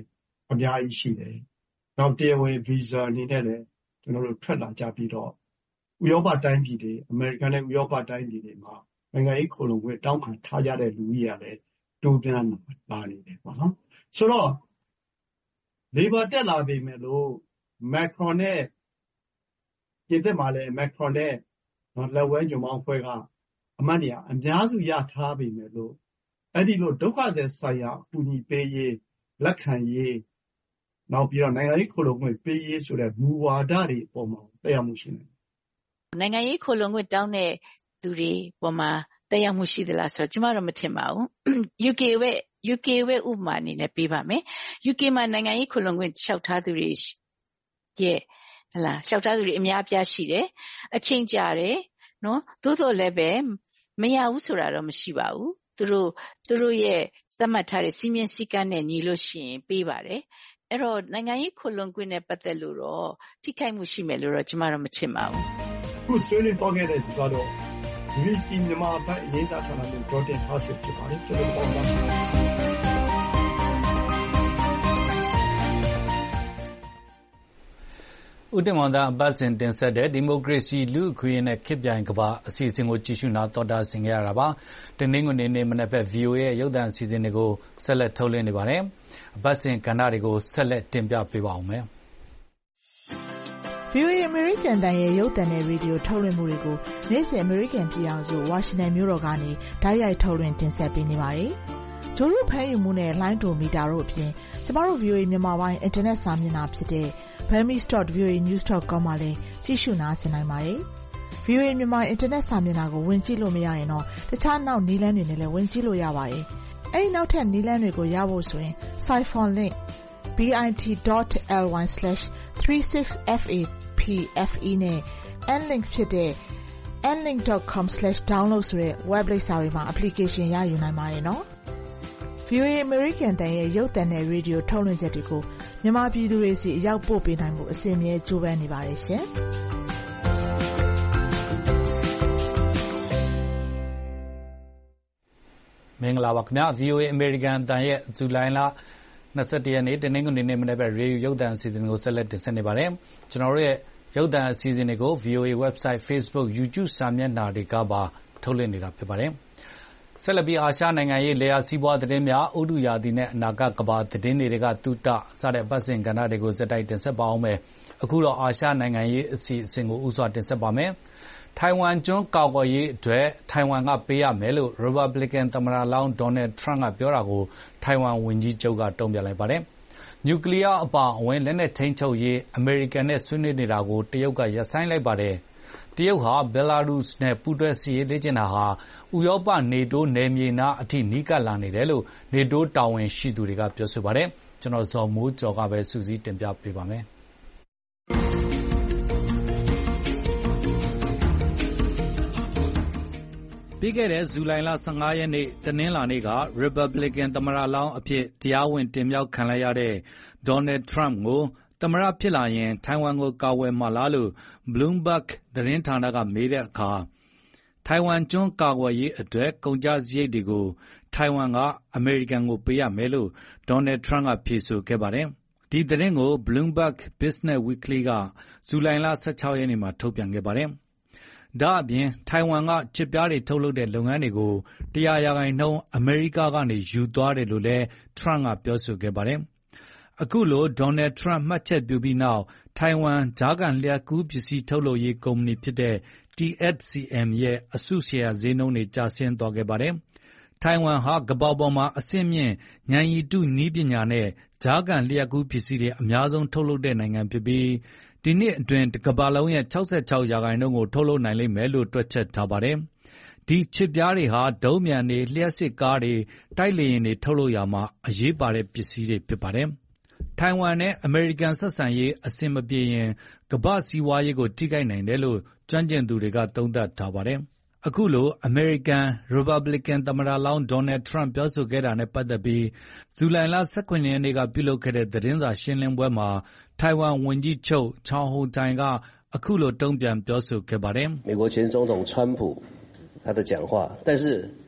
အများကြီးရှိတယ်။နောက်တရားဝင် visa အနေနဲ့လည်းကျွန်တော်တို့ထွက်လာကြပြီးတော့ဥရောပတိုင်းပြည်တွေအမေရိကန်နဲ့ဥရောပတိုင်းပြည်တွေမှာနိုင်ငံရေးခိုလုံခွင့်တောင်းခံထားကြတဲ့လူကြီးရတယ်တိုးပြန်လာနေတယ်ပေါ့နော်။ဆိုတော့လေဘာတက်လာပြီမဲ့လို့ Macron နဲ့ပြည်သက်မှာလည်း Macron နဲ့လက်ဝဲညွှန်ပေါင်းဖွဲ့ကအမတ်နေရာအများစုရထားပြီမဲ့လို့အဲ့ဒီလိုဒုက္ခသည်ဆိုင်ရာအကူအညီပေးရေးလက်ခံရေးနောက်ပြီးတော့နိုင်ငံရေးခိုလုံခွင့်ပေးရေးဆိုတဲ့မူဝါဒတွေအပေါ်မှာတက်ရောက်မှုရှိနေတယ်။နိုင်ငံရေးခိုလုံခွင့်တောင်းတဲ့သူတွေပေါ်မှာတက်ရောက်မှုရှိသလားဆိုတော့ကျမတော့မထင်ပါဘူး။ U K ရဲ့ U K ရဲ့ဥပမာအနေနဲ့ပေးပါမယ်။ U K မှာနိုင်ငံရေးခိုလုံခွင့်လျှောက်ထားသူတွေရဲ့ဟလာလျှောက်ထားသူတွေအများအပြားရှိတယ်။အချိန်ကြာတယ်နော်။သို့တော်လည်းပဲမရဘူးဆိုတာတော့မရှိပါဘူး။သူတို့သူတို့ရဲ့သတ်မှတ်ထားတဲ့စီမင်းစည်းကမ်းနဲ့ညီလို့ရှိရင်ပေးပါတယ်။အဲ့တော့နိုင်ငံရေးခိုလုံခွင့်နဲ့ပတ်သက်လို့တော့ထိခိုက်မှုရှိမယ်လို့တော့ကျမတော့မထင်ပါဘူး။ခုဆွေးနွေးသွားခဲ့တဲ့ဒီကတော့ B B C မြန်မာဘက်အရေးသားဌာနနဲ့ Jordan House ဖြစ်ပါတယ်။ကျွန်တော်တို့ပေါ့ဦးတင်မောင်သာအပတ်စဉ်တင်ဆက်တဲ့ဒီမိုကရေစီလူ့အခွင့်အရေးနဲ့ခေတ်ပြိုင်ကမ္ဘာအစီအစဉ်ကိုကြည့်ရှုနာတော်တာဆင်ကြရတာပါ။တနင်္ဂနွေနေ့မနက်ဘက် V O A ရဲ့ရုပ်သံအစီအစဉ်တွေကိုဆက်လက်ထုတ်လွှင့်နေပါတယ်။အပတ်စဉ်ကဏ္ဍတွေကိုဆက်လက်တင်ပြပေးပါဦးမယ်။ V O A အမေရိကန်တန်ရဲ့ရုပ်သံနဲ့ရေဒီယိုထုတ်လွှင့်မှုတွေကိုနေ့စဉ်အမေရိကန်ပြည်ထောင်စုဝါရှင်တန်မြို့တော်ကနေတိုက်ရိုက်ထုတ်လွှင့်တင်ဆက်ပေးနေပါတယ်။ဂျိုးတို့ဖမ်းယူမှုနဲ့လိုင်းဒိုမီတာတို့အပြင်ကျမတို့ V O A မြန်မာပိုင်းအင်တာနက်စာမျက်နှာဖြစ်တဲ့burmese dot v o a news dot com မှာလည်းကြည့်ရှုနားဆင်နိုင်ပါတယ်။ V O A မြန်မာအင်တာနက်စာမျက်နှာကိုဝင်ကြည့်လို့မရရင်တော့တခြားနောက်နည်းလမ်းတွေနဲ့လည်းဝင်ကြည့်လို့ရပါတယ်။အဲဒီနောက်ထပ်နည်းလမ်းတွေကိုရဖို့ဆိုရင် Siphon link bit dot ly slash three six f a p f e နဲ့ nlink ဖြစ်တဲ့ nlink dot com slash download ဆိုတဲ့ web လိပ်စာတွေမှာ application ရယူနိုင်ပါတယ်နော်။ V O A အမေရိကန်တန်ရဲ့ရုပ်သံနဲ့ရေဒီယိုထုတ်လွှင့်ချက်တွေကိုမြန်မာပြည်သူတွေစီအရောက်ပို့ပေးနိုင်မှုအစဉ်အမြဲကြိုးပမ်းနေပါတယ်ရှင်။မင်္ဂလာပါခင်ဗျာ V O A အမေရိကန်တန်ရဲ့ဇူလိုင်လ၂၁ရက်နေ့တနင်္ဂနွေနေ့မနက်ဘက်ရေဒီယိုရုပ်သံအစီအစဉ်ကိုဆက်လက်တင်ဆက်နေပါတယ်။ကျွန်တော်တို့ရဲ့ရုပ်သံအစီအစဉ်တွေကို V O A website, Facebook, YouTube စာမျက်နှာတွေကပါထုတ်လွှင့်နေတာဖြစ်ပါတယ်။ဆက်လက်ပြီးအာရှနိုင်ငံရေးလေယာစီးပွားသတင်းများဥတုရာသီနဲ့အနာဂတ်ကဘာသတင်းတွေကတူတစတဲ့ပတ်စဉ်ကဏ္ဍတွေကိုစက်တိုက်တင်ဆက်ပါအောင်မယ်။အခုတော့အာရှနိုင်ငံရေးအစီအစဉ်ကိုဥစွာတင်ဆက်ပါမယ်။ထိုင်ဝမ်ကျွန်းကောက်ွယ်ရေးအတွက်ထိုင်ဝမ်ကပေးရမယ်လို့ Republican သမ္မတလောင်း Donald Trump ကပြောတာကိုထိုင်ဝမ်ဝန်ကြီးချုပ်ကတုံ့ပြန်လိုက်ပါတယ်။နျူကလ িয়ার အပါအဝင်လက်နက်ထိန်းချုပ်ရေးအမေရိကန်နဲ့ဆွေးနွေးနေတာကိုတရုတ်ကရပ်ဆိုင်းလိုက်ပါတယ်။တရုတ်ဟာဘယ်လာရုစ်နဲ့ပူးတွဲစစ်ရေးလေ့ကျင့်တာဟာဥရောပနေတိုးနယ်မြေနားအထိနီးကပ်လာနေတယ်လို့နေတိုးတာဝန်ရှိသူတွေကပြောဆိုပါတယ်။ကျွန်တော်ဇော်မိုးကျော်ကပဲစူးစီးတင်ပြပေးပါမယ်။ပြီးခဲ့တဲ့ဇူလိုင်လ၁၅ရက်နေ့တနင်္လာနေ့က Republican သမ္မတလောင်းအဖြစ်တရားဝင်တင်မြှောက်ခံလိုက်ရတဲ့ Donald Trump ကိုသမ္မတဖြစ်လာရင်ထိုင်ဝမ်ကိုကာကွယ်မှာလားလို့ Bloomberg သတင်းဌာနကမေးတဲ့အခါထိုင်ဝမ်ကျွန်းကာကွယ်ရေးအတွက်ကုန်ကျစရိတ်တွေကိုထိုင်ဝမ်ကအမေရိကန်ကိုပေးရမယ်လို့ Donald Trump ကဖြေဆိုခဲ့ပါတယ်။ဒီသတင်းကို Bloomberg Business Weekly ကဇူလိုင်လ၁၆ရက်နေ့မှာထုတ်ပြန်ခဲ့ပါတယ်။ဒါ့အပြင်ထိုင်ဝမ်ကချစ်ပြားတွေထုတ်လုပ်တဲ့လုပ်ငန်းတွေကိုတရာရာခိုင်နှုန်းအမေရိကကနေယူသွားတယ်လို့လည်း Trump ကပြောဆိုခဲ့ပါတယ်။အခုလို Donald Trump မှတ်ချက်ပြုပြီးနောက်ထိုင်ဝမ်ကြားခံလျှပ်ကူးပစ္စည်းထုတ်လုပ်ရေးကုမ္ပဏီဖြစ်တဲ့ T S C M ရဲ့အစုရှယ်ယာဈေးနှုန်းတွေကျဆင်းသွားခဲ့ပါတယ်။ထိုင်ဝမ်ဟာကမ္ဘာပေါ်မှာအဆင့်မြင့်ဉာဏ်ရည်တုနည်းပညာနဲ့ကြားခံလျှပ်ကူးပစ္စည်းတွေအများဆုံးထုတ်လုပ်တဲ့နိုင်ငံဖြစ်ပြီးဒီနှစ်အတွင်းကမ္ဘာလုံးရဲ့၆၆ရာခိုင်နှုန်းကိုထုတ်လုပ်နိုင်လိမ့်မယ်လို့တွက်ချက်ထားပါတယ်။ဒီချစ်ပြားတွေဟာဒုံးပျံတွေလျှပ်စစ်ကားတွေတိုက်လေယာဉ်တွေထုတ်လုပ်ရာမှာအရေးပါတဲ့ပစ္စည်းတွေဖြစ်ပါတယ်။ထိုင်ဝမ်နဲ့အမေရိကန်ဆက်ဆံရေးအဆင်မပြေရင်ကမ္ဘာ့စီးပွားရေးကိုထိခိုက်နိုင်တယ်လို့ကျွမ်းကျင်သူတွေကသုံးသပ်ထားပါတယ်။အခုလိုအမေရိကန် Republican သမ္မတလောင်း Donald Trump ပြောဆိုခဲ့တာနဲ့ပတ်သက်ပြီးဇူလိုင်လ၁၇ရက်နေ့ကပြုလုပ်ခဲ့တဲ့သတင်းစာရှင်းလင်းပွဲမှာထိုင်ဝမ်ဝန်ကြီးချုပ်ချောင်ဟိုတိုင်ကအခုလိုတုံ့ပြန်ပြောဆိုခဲ့ပါတယ်။美国前总统川普他的讲话但是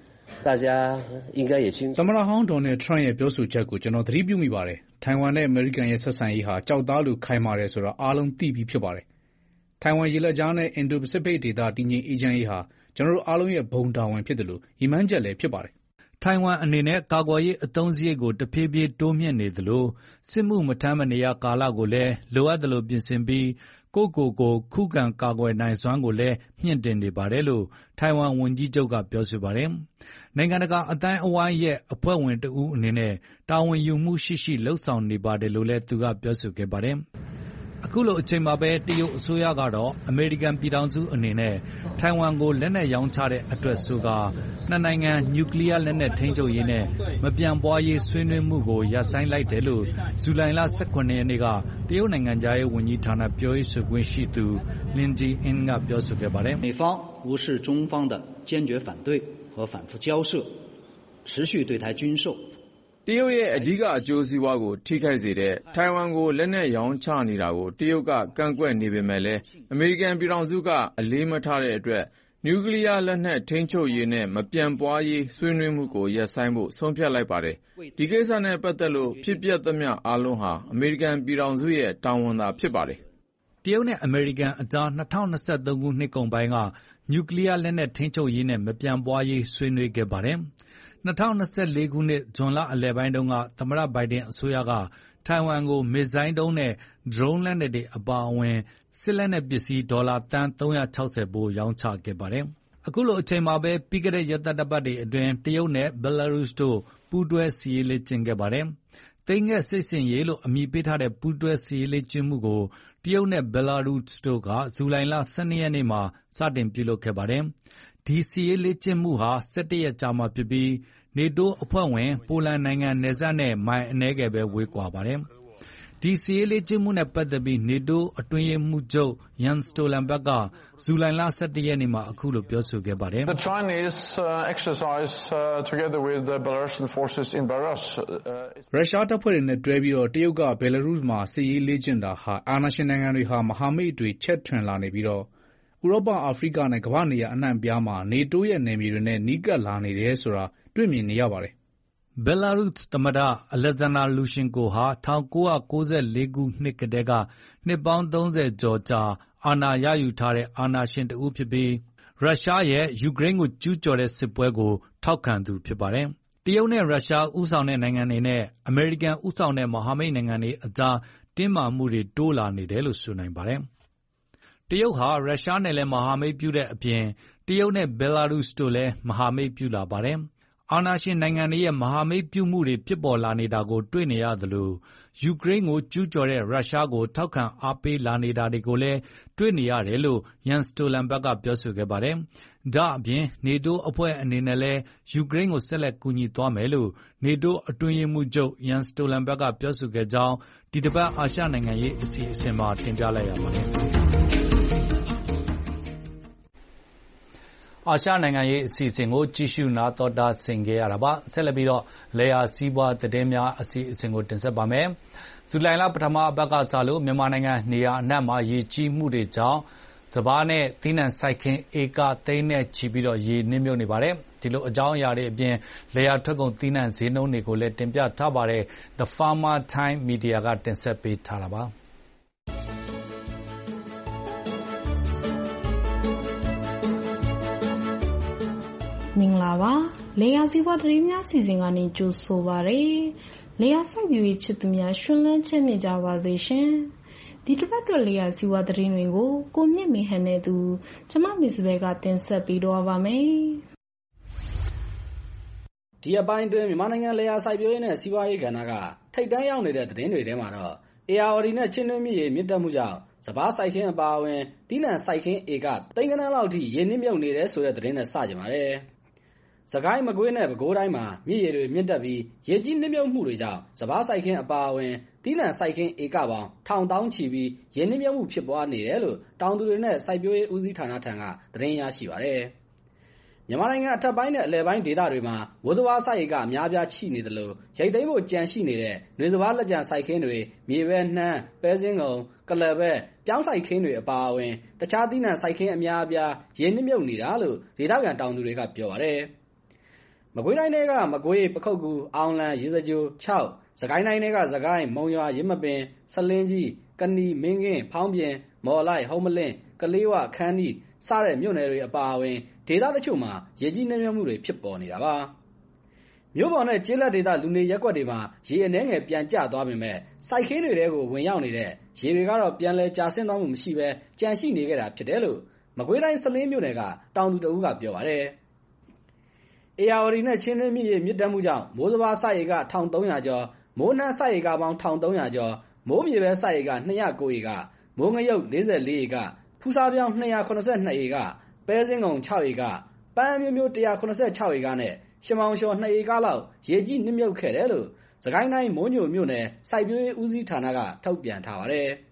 大家应该也清楚。 သမ္မတဟောင်းဒေါ်နယ်ထရန့်ရဲ့ပြောဆိုချက်ကိုကျွန်တော်သတိပြုမိပါတယ်။ထိုင်ဝမ်နဲ့အမေရိကန်ရဲ့ဆက်ဆံရေးဟာကြောက်သားလိုခိုင်မာတယ်ဆိုတာအားလုံးသိပြီးဖြစ်ပါတယ်။ထိုင်ဝမ်ရေလက်ကြားနဲ့အင်ဒိုပစိဖိတ်ဒေသတည်ငြိမ်အေးချမ်းရေးဟာကျွန်တော်တို့အားလုံးရဲ့ဘုံတာဝန်ဖြစ်တယ်လို့ရည်မှန်းချက်လည်းဖြစ်ပါတယ်။ထိုင်ဝမ်အနေနဲ့ကာကွယ်ရေးအသုံးစရိတ်ကိုတဖြည်းဖြည်းတိုးမြှင့်နေသလိုစစ်မှုမထမ်းမနေရကာလကိုလည်းလိုအပ်သလိုပြင်ဆင်ပြီးကိုယ့်ကိုယ်ကိုခုခံကာကွယ်နိုင်စွမ်းကိုလည်းမြှင့်တင်နေပါတယ်လို့ထိုင်ဝမ်ဝန်ကြီးချုပ်ကပြောဆိုပါတယ်။နိုင်ငံတကာအသိုင်းအဝိုင်းရဲ့အဖွဲ့ဝင်တဦးအနေနဲ့တာဝန်ယူမှုရှိရှိလုပ်ဆောင်နေပါတယ်လို့လည်းသူကပြောဆိုခဲ့ပါတယ်။အခုလိုအချိန်မှာပဲတရုတ်အစိုးရကတော့အမေရိကန်ပြည်ထောင်စုအနေနဲ့ထိုင်ဝမ်ကိုလက်နက်ရောင်းချတဲ့အတွက်ဆိုကာနှစ်နိုင်ငံနျူကလ িয়ার လက်နက်ထိန်းချုပ်ရေးနဲ့မပြန့်ပွားရေးဆွေးနွေးမှုကိုရပ်ဆိုင်းလိုက်တယ်လို့ဇူလိုင်လ၁၇ရက်နေ့ကတရုတ်နိုင်ငံခြားရေးဝန်ကြီးဌာနပြောရေးဆိုခွင့်ရှိသူလင်ဂျီအင်းကပြောဆိုခဲ့ပါတယ်美方无视中方的坚决反对和反复交涉持续对台军售တရုတ်ရဲ့အဓိကအကျိုးစီးပွားကိုထိခိုက်စေတဲ့ထိုင်ဝမ်ကိုလက်နက်ရောင်းချနေတာကိုတရုတ်ကကန့်ကွက်နေပေမဲ့လည်းအမေရိကန်ပြည်ထောင်စုကအလေးမထားတဲ့အတွက်နျူကလ িয়ার လက်နက်ထိန်းချုပ်ရေးနဲ့မပြန့်ပွားရေးဆွေးနွေးမှုကိုရပ်ဆိုင်းဖို့ဆုံးဖြတ်လိုက်ပါတယ်။ဒီကိစ္စနဲ့ပတ်သက်လို့ဖြစ်ပျက်သမျှအားလုံးဟာအမေရိကန်ပြည်ထောင်စုရဲ့တာဝန်သာဖြစ်ပါတယ်။တရုတ်နဲ့အမေရိကန်အကြား၂၀၂၃ခုနှစ်ကုန်ပိုင်းကနျူကလ িয়ার လက်နက်ထိန်းချုပ်ရေးနဲ့မပြန့်ပွားရေးဆွေးနွေးခဲ့ပါတယ်။၂၀၂၄ခုနှစ်ဇွန်လအလယ်ပိုင်းတုန်းကသမ္မတဘိုင်ဒန်အစိုးရကထိုင်ဝမ်ကိုမစ်ဇိုင်းဒုံးနဲ့ဒရုန်းလက်နက်တွေအပါအဝင်စစ်လက်နက်ပစ္စည်းဒေါ်လာသန်းသုံးရာခြောက်ဆယ်ဖိုးရောင်းချခဲ့ပါတယ်။အခုလိုအချိန်မှာပဲပြီးခဲ့တဲ့ရက်သတ္တပတ်တွေအတွင်းတရုတ်နဲ့ဘယ်လာရုစ်တို့ပူးတွဲစစ်ရေးလေ့ကျင့်ခဲ့ပါတယ်။သိမ်းငှက်စစ်ဆင်ရေးလို့အမည်ပေးထားတဲ့ပူးတွဲစစ်ရေးလေ့ကျင့်မှုကိုတရုတ်နဲ့ဘယ်လာရုစ်တို့ကဇူလိုင်လ၁၂ရက်နေ့မှာစတင်ပြုလုပ်ခဲ့ပါတယ်။ဒီစစ်ရေးလေ့ကျင့်မှုဟာ၁၁ရက်ကြာမှာဖြစ်ပြီးနေတိုးအဖွဲ့ဝင်ပိုလန်နိုင်ငံနယ်စပ်နဲ့မိုင်အနည်းငယ်ပဲဝေးကွာပါတယ်။ဒီစစ်ရေးလေ့ကျင့်မှုနဲ့ပတ်သက်ပြီးနေတိုးအတွင်းရေးမှူးချုပ်ယန်စတိုလန်ဘတ်ကဇူလိုင်လ၁၁ရက်နေ့မှာအခုလိုပြောဆိုခဲ့ပါတယ်။ The Chinese exercise together with the Belarusian forces in Belarus ရုရှားတပ်ဖွဲ့တွေနဲ့တွဲပြီးတော့တရုတ်ကဘယ်လာရုစ်မှာစစ်ရေးလေ့ကျင့်တာဟာအာဏာရှင်နိုင်ငံတွေဟာမဟာမိတ်တွေချက်ထွင်လာနေပြီးတော့ဥရောပအာဖရိကနဲ့ကမ္ဘာနေရာအနှံ့အပြားမှာနေတိုးရဲ့နယ်မြေတွေနဲ့နီးကပ်လာနေတယ်ဆိုတာတွေ့မြင်နေရပါတယ်။ဘယ်လာရုစ်သမ္မတအလက်ဇန်ဒါလူရှင်ကိုဟာ၁၉၉၄ခုနှစ်ကတည်းကနှစ်ပေါင်းသုံးဆယ်ကျော်ကြာအာဏာရယူထားတဲ့အာဏာရှင်တဦးဖြစ်ပြီးရုရှားရဲ့ယူကရိန်းကိုကျူးကျော်တဲ့စစ်ပွဲကိုထောက်ခံသူဖြစ်ပါတယ်။တရုတ်နဲ့ရုရှားဦးဆောင်တဲ့နိုင်ငံတွေနဲ့အမေရိကန်ဦးဆောင်တဲ့မဟာမိတ်နိုင်ငံတွေအကြားတင်းမာမှုတွေတိုးလာနေတယ်လို့ဆိုနိုင်ပါတယ်။တရုတ်ဟာရုရှားနဲ့လည်းမဟာမိတ်ပြုတဲ့အပြင်တရုတ်နဲ့ဘယ်လာရုစ်တို့လည်းမဟာမိတ်ပြုလာပါတယ်။အာဏာရှင်နိုင်ငံတွေရဲ့မဟာမိတ်ပြုမှုတွေဖြစ်ပေါ်လာနေတာကိုတွေ့နေရသလိုယူကရိန်းကိုကျူးကျော်တဲ့ရုရှားကိုထောက်ခံအားပေးလာနေတာတွေကိုလည်းတွေ့နေရတယ်လို့ယန်စတိုလန်ဘတ်ကပြောဆိုခဲ့ပါတယ်။ဒါ့အပြင်နေတိုးအဖွဲ့အနေနဲ့လည်းယူကရိန်းကိုဆက်လက်ကူညီသွားမယ်လို့နေတိုးအတွင်းရေးမှူးချုပ်ယန်စတိုလန်ဘတ်ကပြောဆိုခဲ့ကြောင်းဒီတစ်ပတ်အာရှနိုင်ငံရေးအစီအစဉ်မှာတင်ပြလိုက်ရပါတယ်။အာရှနိုင်ငံရေးအစီအစဉ်ကိုကြည့်ရှုနာတော်တာဆင်ခဲ့ရတာပါဆက်လက်ပြီးတော့လေယာစီးပွားသတင်းများအစီအစဉ်ကိုတင်ဆက်ပါမယ်ဇူလိုင်လပထမအပတ်ကစလို့မြန်မာနိုင်ငံနေရာအနှံ့မှာရေကြီးမှုတွေကြောင့်စပါးနဲ့သီးနှံစိုက်ခင်းဧကသိန်းနဲ့ချီပြီးတော့ရေနစ်မြုပ်နေပါတယ်ဒီလိုအကြောင်းအရာတွေအပြင်လေယာထွက်ကုန်သီးနှံဈေးနှုန်းတွေကိုလည်းတင်ပြထားပါတယ် The Farmer Time Media ကတင်ဆက်ပေးထားတာပါမင်္ဂလာပါလေယာစီးပွားသတင်းများစီစဉ်ကနေကြိုဆိုပါရစေလေယာစိုက်ပျိုးရေးချစ်သူများရှင်လန်းချမ်းမြေ့ကြပါစေရှင်ဒီတစ်ပတ်အတွက်လေယာစီးပွားသတင်းတွေကိုကိုမြင့်မင်းဟန်နဲ့သူကျမမစ်စဘဲကတင်ဆက်ပေးတော့ပါမယ်ဒီအပိုင်းတွင်မြန်မာနိုင်ငံလေယာစိုက်ပျိုးရေးနဲ့စီးပွားရေးကဏ္ဍကထိပ်တန်းရောက်နေတဲ့သတင်းတွေထဲမှာတော့အေအာဝတီနဲ့ချင်းတွင်းမြစ်ရေမြင့်တက်မှုကြောင့်စပါးစိုက်ခင်းအပါအဝင်တီးနှံစိုက်ခင်းဧကသိန်းကဏန်းလောက်ထိရေနစ်မြုပ်နေတယ်ဆိုတဲ့သတင်းနဲ့စကြပါတယ်စကိုင်းမကွေးနဲ့ပဲခူးတိုင်းမှာမြစ်ရေတွေမြင့်တက်ပြီးရေကြီးနစ်မြုပ်မှုတွေကြောင့်စပါးစိုက်ခင်းအပါအဝင်တီးနှံစိုက်ခင်းဧကပေါင်းထောင်တောင်းချီပြီးရေနစ်မြုပ်မှုဖြစ်ပွားနေတယ်လို့တောင်သူတွေနဲ့စိုက်ပျိုးရေးဦးစီးဌာနထံကသတင်းရရှိပါတယ်။မြန်မာနိုင်ငံအထက်ပိုင်းနဲ့အလယ်ပိုင်းဒေသတွေမှာဝသဝါစိုက်ဧကအများပြားရှိနေတယ်လို့ရိတ်သိမ်းဖို့ကြံရှိနေတဲ့နွေစပါးလက်ကျန်စိုက်ခင်းတွေမြေပဲနှမ်းပဲစင်းကုံကလဘက်ပြောင်းစိုက်ခင်းတွေအပါအဝင်တခြားသီးနှံစိုက်ခင်းအများအပြားရေနစ်မြုပ်နေတာလို့ဒေသခံတောင်သူတွေကပြောပါတယ်။မကွေးတိုင်းတွေကမကွေးပခုတ်ကူအောင်လံရေစကြို၆စကိုင်းတိုင်းတွေကစကိုင်းမုံရွာရင်းမပင်ဆလင်းကြီးကနီမင်းကင်းဖောင်းပြင်မော်လိုက်ဟုံးမလင်းကလေးဝခန်းနီစတဲ့မြို့နယ်တွေအပါအဝင်ဒေသတချို့မှာရေကြီးနှင်းမြုပ်မှုတွေဖြစ်ပေါ်နေတာပါမြို့ပေါ်နဲ့ကျေးလက်ဒေသလူနေရပ်ကွက်တွေမှာရေအနှဲငယ်ပြန်ကျသွားပေမဲ့စိုက်ခင်းတွေတဲကိုဝင်ရောက်နေတဲ့ရေတွေကတော့ပြန်လဲကျဆင်းသွားမှုမရှိဘဲကြန့်ရှိနေကြတာဖြစ်တယ်လို့မကွေးတိုင်းစလင်းမြို့နယ်ကတောင်သူတအုပ်ကပြောပါတယ်။အေယာဝတီနဲ့ချင်းတွင်းမြစ်ရေမြစ်တက်မှုကြောင့်မိုးစဘာစိုက်ဧကတစ်ထောင်သုံးရာကျော်မိုးနှမ်းစိုက်ဧကပေါင်းတစ်ထောင်သုံးရာကျော်မိုးမြေပဲစိုက်ဧကနှစ်ရာကိုဧကမိုးငရုတ်လေးสิบ四ဧကဖူးစားပြောင်းနှစ်ရာခုနစ်สิบနှစ်ဧကပဲစင်းကုံ၆ဧကပန်းမျိုးမျိုးတစ်ရာခုနစ်สิบ၆ဧကနဲ့ရှမောင်လျှော်နှစ်ဧကလောက်ရေကြီးနစ်မြုပ်ခဲ့တယ်လို့စကိုင်းတိုင်းမိုးညိုမြို့နယ်စိုက်ပျိုးရေးဦးစီးဌာနကထုတ်ပြန်ထားပါတယ်။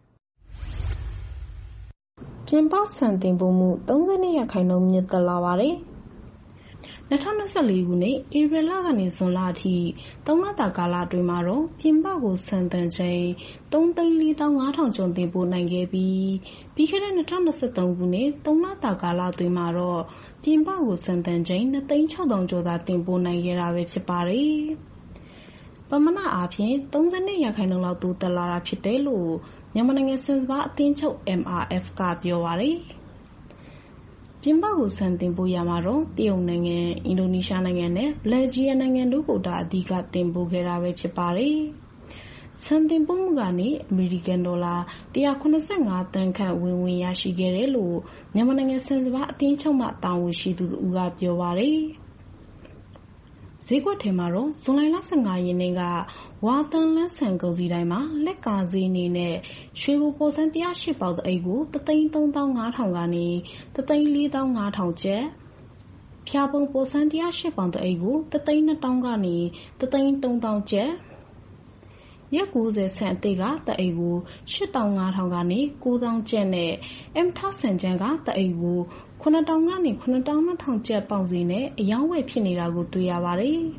ပြင်ပဆန်တင်ပို့မှုသုံး၂ရာခိုင်နှုန်းမြင့်တက်လာပါတယ်။၂၀၂၄ခုနှစ်ဧပြီလကနေဇွန်လအထိသုံးလတာကာလအတွင်းမှာတော့ပြင်ပကိုဆန်တန်ချိန်သုံးသိန်းလေးသောင်းငါးထောင်ကျော်တင်ပို့နိုင်ခဲ့ပြီးပြီးခဲ့တဲ့၂၀၂၃ခုနှစ်သုံးလတာကာလအတွင်းမှာတော့ပြင်ပကိုဆန်တန်ချိန်နှစ်သိန်းခြောက်ထောင်ကျော်သာတင်ပို့နိုင်ခဲ့တာပဲဖြစ်ပါတယ်။ပမာဏအားဖြင့်သုံး၂ရာခိုင်နှုန်းလောက်တိုးတက်လာတာဖြစ်တယ်လို့မြန်မာနိုင်ငံဆန်စပါးအသင်းချုပ် M R F ကပြောပါတယ်။ပြင်ပကိုဆန်တင်ပို့ရမှာတော့တရုတ်နိုင်ငံ၊အင်ဒိုနီးရှားနိုင်ငံနဲ့ဘယ်လ်ဂျီယံနိုင်ငံတို့ကိုဒါအဓိကတင်ပို့ခဲ့တာပဲဖြစ်ပါတယ်။ဆန်တင်ပို့မှုကနေအမေရိကန်ဒေါ်လာတစ်ရာခုနစ်ဆယ့်ငါးသန်းခန့်ဝင်ငွေရရှိခဲ့တယ်လို့မြန်မာနိုင်ငံဆန်စပါးအသင်းချုပ်မှတာဝန်ရှိသူဦးကပြောပါတယ်။ဈေးကွက်ထဲမှာတော့ဇွန်လဆယ့်ငါးရက်နေ့ကဝါသန်လန်းဆန်ကုန်စည်တိုင်းမှာလက်ကာဈေးအနေနဲ့ရွှေဘိုပေါ်ဆန်းတစ်ရာရှစ်ပေါင်တအိတ်ကိုတစ်သိန်းသုံးသောင်းငါးထောင်ကနေတစ်သိန်းလေးသောင်းငါးထောင်ကျပ်ဖျာပုံပေါ်ဆန်းတစ်ရာရှစ်ပေါင်တအိတ်ကိုတစ်သိန်းနှစ်သောင်းကနေတစ်သိန်းသုံးသောင်းကျပ်ရက်ကိုးဆယ်ဆန်အသိကတအိတ်ကိုရှစ်သောင်းငါးထောင်ကနေကိုးသောင်းကျပ်နဲ့အမ်ထဆန်ချန်ကတအိတ်ကိုခုနှစ်တောင်ကနေခုနှစ်တောင်နှစ်ထောင်ကျပ်ပေါင်စီနဲ့အယောင်းဝယ်ဖြစ်နေတာကိုတွေ့ရပါတယ်။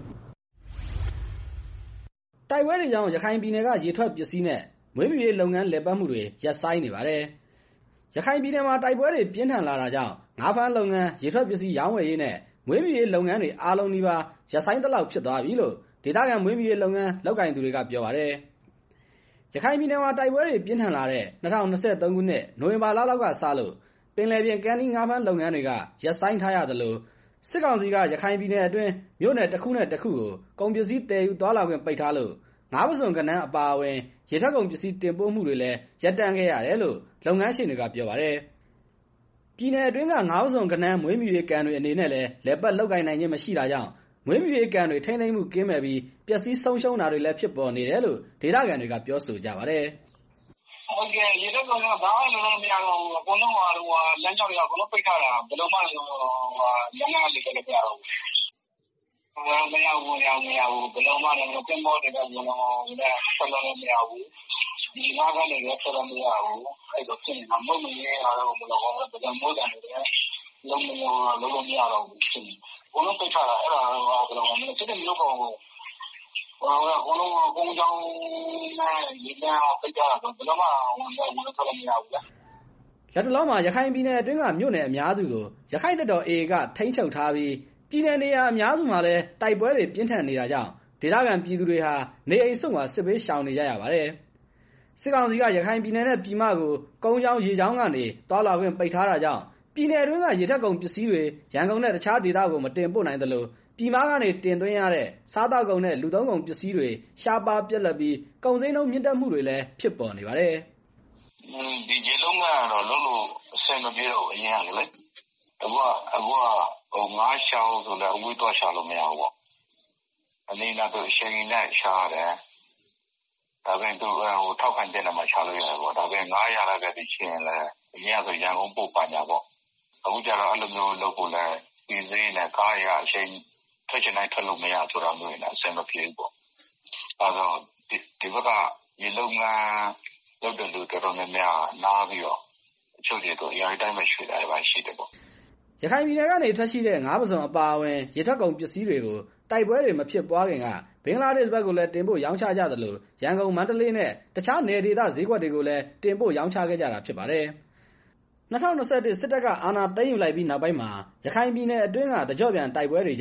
တိုက်ပွဲတွေကြောင့်ရခိုင်ပြည်နယ်ကရေထွက်ပစ္စည်းနဲ့မွေးမြူရေးလုပ်ငန်းလည်ပတ်မှုတွေရပ်ဆိုင်းနေပါတယ်။ရခိုင်ပြည်နယ်မှာတိုက်ပွဲတွေပြင်းထန်လာတာကြောင့်ငါးဖမ်းလုပ်ငန်းရေထွက်ပစ္စည်းရောင်းဝယ်ရေးနဲ့မွေးမြူရေးလုပ်ငန်းတွေအားလုံးနီးပါးရပ်ဆိုင်းသလောက်ဖြစ်သွားပြီလို့ဒေသခံမွေးမြူရေးလုပ်ငန်းလုပ်ကိုင်သူတွေကပြောပါတယ်။ရခိုင်ပြည်နယ်မှာတိုက်ပွဲတွေပြင်းထန်လာတဲ့၂၀၂၃ခုနှစ်နိုဝင်ဘာလလောက်ကစလို့ပင်လယ်ပြင်ကမ်းနီးငါးဖမ်းလုပ်ငန်းတွေကရပ်ဆိုင်းထားရသလိုစစ်ကောင်စီကရခိုင်ပြည်နယ်အတွင်းမြို့နယ်တစ်ခုနဲ့တစ်ခုကိုကုန်ပစ္စည်းတည်ယူသွားလာခွင့်ပိတ်ထားလို့ငါးပစုံကဏ္ဍအပါအဝင်ရေထွက်ကုန်ပစ္စည်းတင်ပို့မှုတွေလည်းရပ်တန့်ခဲ့ရတယ်လို့လုပ်ငန်းရှင်တွေကပြောပါတယ်။ပြည်နယ်အတွင်းကငါးပစုံကဏ္ဍမွေးမြူရေးကန်တွေအနေနဲ့လည်းလက်ပတ်လောက်ကိုင်နိုင်ခြင်းမရှိတာကြောင့်မွေးမြူရေးကန်တွေထိန်းသိမ်းမှုကင်းမဲ့ပြီးပျက်စီးဆုံးရှုံးတာတွေလည်းဖြစ်ပေါ်နေတယ်လို့ဒေသခံတွေကပြောဆိုကြပါတယ်။ဟုတ်ကဲ့ရေထွက်ကုန်ကဘာမှလုပ်လို့မရတော့ဘူးအကုန်လုံးဟာဟိုလမ်းကြောင်းတွေကအကုန်လုံးပိတ်ထားတာဘယ်လိုမှလည်းဟိုလမ်းလေးလည်းမရတော့ဘူးမရဘူးမရဘူးမရဘူးဘယ်လိုမှလည်းကင်းမောတွေကဘယ်လိုလဲဆက်လို့မရဘူးဒီငါးကနေလည်းဆက်လို့မရဘူးအဲ့တော့ပြင်မှာမုံမရတော့ဘယ်လိုလဲဘယ်လိုမိုးတယ်လဲလုံးမလုံးလုံးမရတော့ဘူးပြင်ဘလုံးပိတ်ထားတာအဲ့ဒါဘယ်လိုမှမဖြစ်တဲ့မျိုးပေါ့ဟိုဘလုံးကုန်းချောင်းနဲ့ရေကပိတ်ထားတာဘယ်လိုမှဝင်ဝင်ဆက်လို့မရဘူးလားလက်တလုံးမှာရခိုင်ပြည်နယ်အတွင်းကမြို့နယ်အများစုကိုရခိုင်တပ်တော် A ကထိန်းချုပ်ထားပြီးပြည်နယ်နေရာအများစုမှာလည်းတိုက်ပွဲတွေပြင်းထန်နေတာကြောင့်ဒေသခံပြည်သူတွေဟာနေအိမ်စွန့်ခွာစစ်ဘေးရှောင်နေကြရပါတယ်။စစ်ကောင်စီကရခိုင်ပြည်နယ်နဲ့ပြည်မကိုကုန်းချောင်းရေချောင်းကနေတွာလာခွင့်ပိတ်ထားတာကြောင့်ပြည်နယ်အတွင်းကရေထက်ကုန်ပစ္စည်းတွေရန်ကုန်နဲ့တခြားဒေသကိုမတင်ပို့နိုင်သလိုပြည်မကနေတင်သွင်းရတဲ့စားသောက်ကုန်နဲ့လူသုံးကုန်ပစ္စည်းတွေရှားပါးပြက်လက်ပြီးကုန်စည်နှုန်းမြင့်တက်မှုတွေလည်းဖြစ်ပေါ်နေပါတယ်။ဒီရေလုံးကတော့လုံးလို့အဆင်မပြေတော့အရင်ကလေအခုကအခုကဟိုငါးရှောင်းဆိုလည်းအဝေးတော့ရှာလို့မရဘူးပေါ့အနေနဲ့တော့အချိန်နဲ့ရှာရတယ်ဒါပေမဲ့သူဟိုထောက်ခံတဲ့နေမှာရှာလို့ရတယ်ပေါ့ဒါပေမဲ့ငါးရလာခဲ့ပြီးချင်းလည်းအရင်ကဆိုရန်ကုန်ပို့ပါညာပေါ့အခုကျတော့အဲ့လိုမျိုးလုပ်ဖို့လည်းဒီစင်းနဲ့ကားရအချိန်ထွက်ချင်တိုင်းထွက်လို့မရဆိုတာမျိုးနဲ့အဆင်မပြေဘူးပေါ့အဲတော့ဒီဒီဘက်ကရေလုံးငန်းလုပ်တဲ့လူတော်တော်များများနားပြီးတော့အချုပ်တွေတော့အရင်တိုင်းပဲရွှေ့တာပဲရှိတယ်ပေါ့ရခိုင်ပြည်နယ်ကနေထွက်ရှိတဲ့ငါးပစုံအပါအဝင်ရေထွက်ကုန်ပစ္စည်းတွေကိုတိုက်ပွဲတွေမဖြစ်ပွားခင်ကဘင်္ဂလားဒေ့ရှ်ဘက်ကိုလည်းတင်ပို့ရောင်းချကြသလိုရန်ကုန်မန္တလေးနဲ့တခြားနယ်ဒေသဈေးကွက်တွေကိုလည်းတင်ပို့ရောင်းချခဲ့ကြတာဖြစ်ပါတယ်။၂၀၂၁စစ်တပ်ကအာဏာသိမ်းယူလိုက်ပြီးနောက်ပိုင်းမှာရခိုင်ပြည်နယ်အတွင်းကတကြော့ပြန်တိုက်ပွဲတွေကြောင့်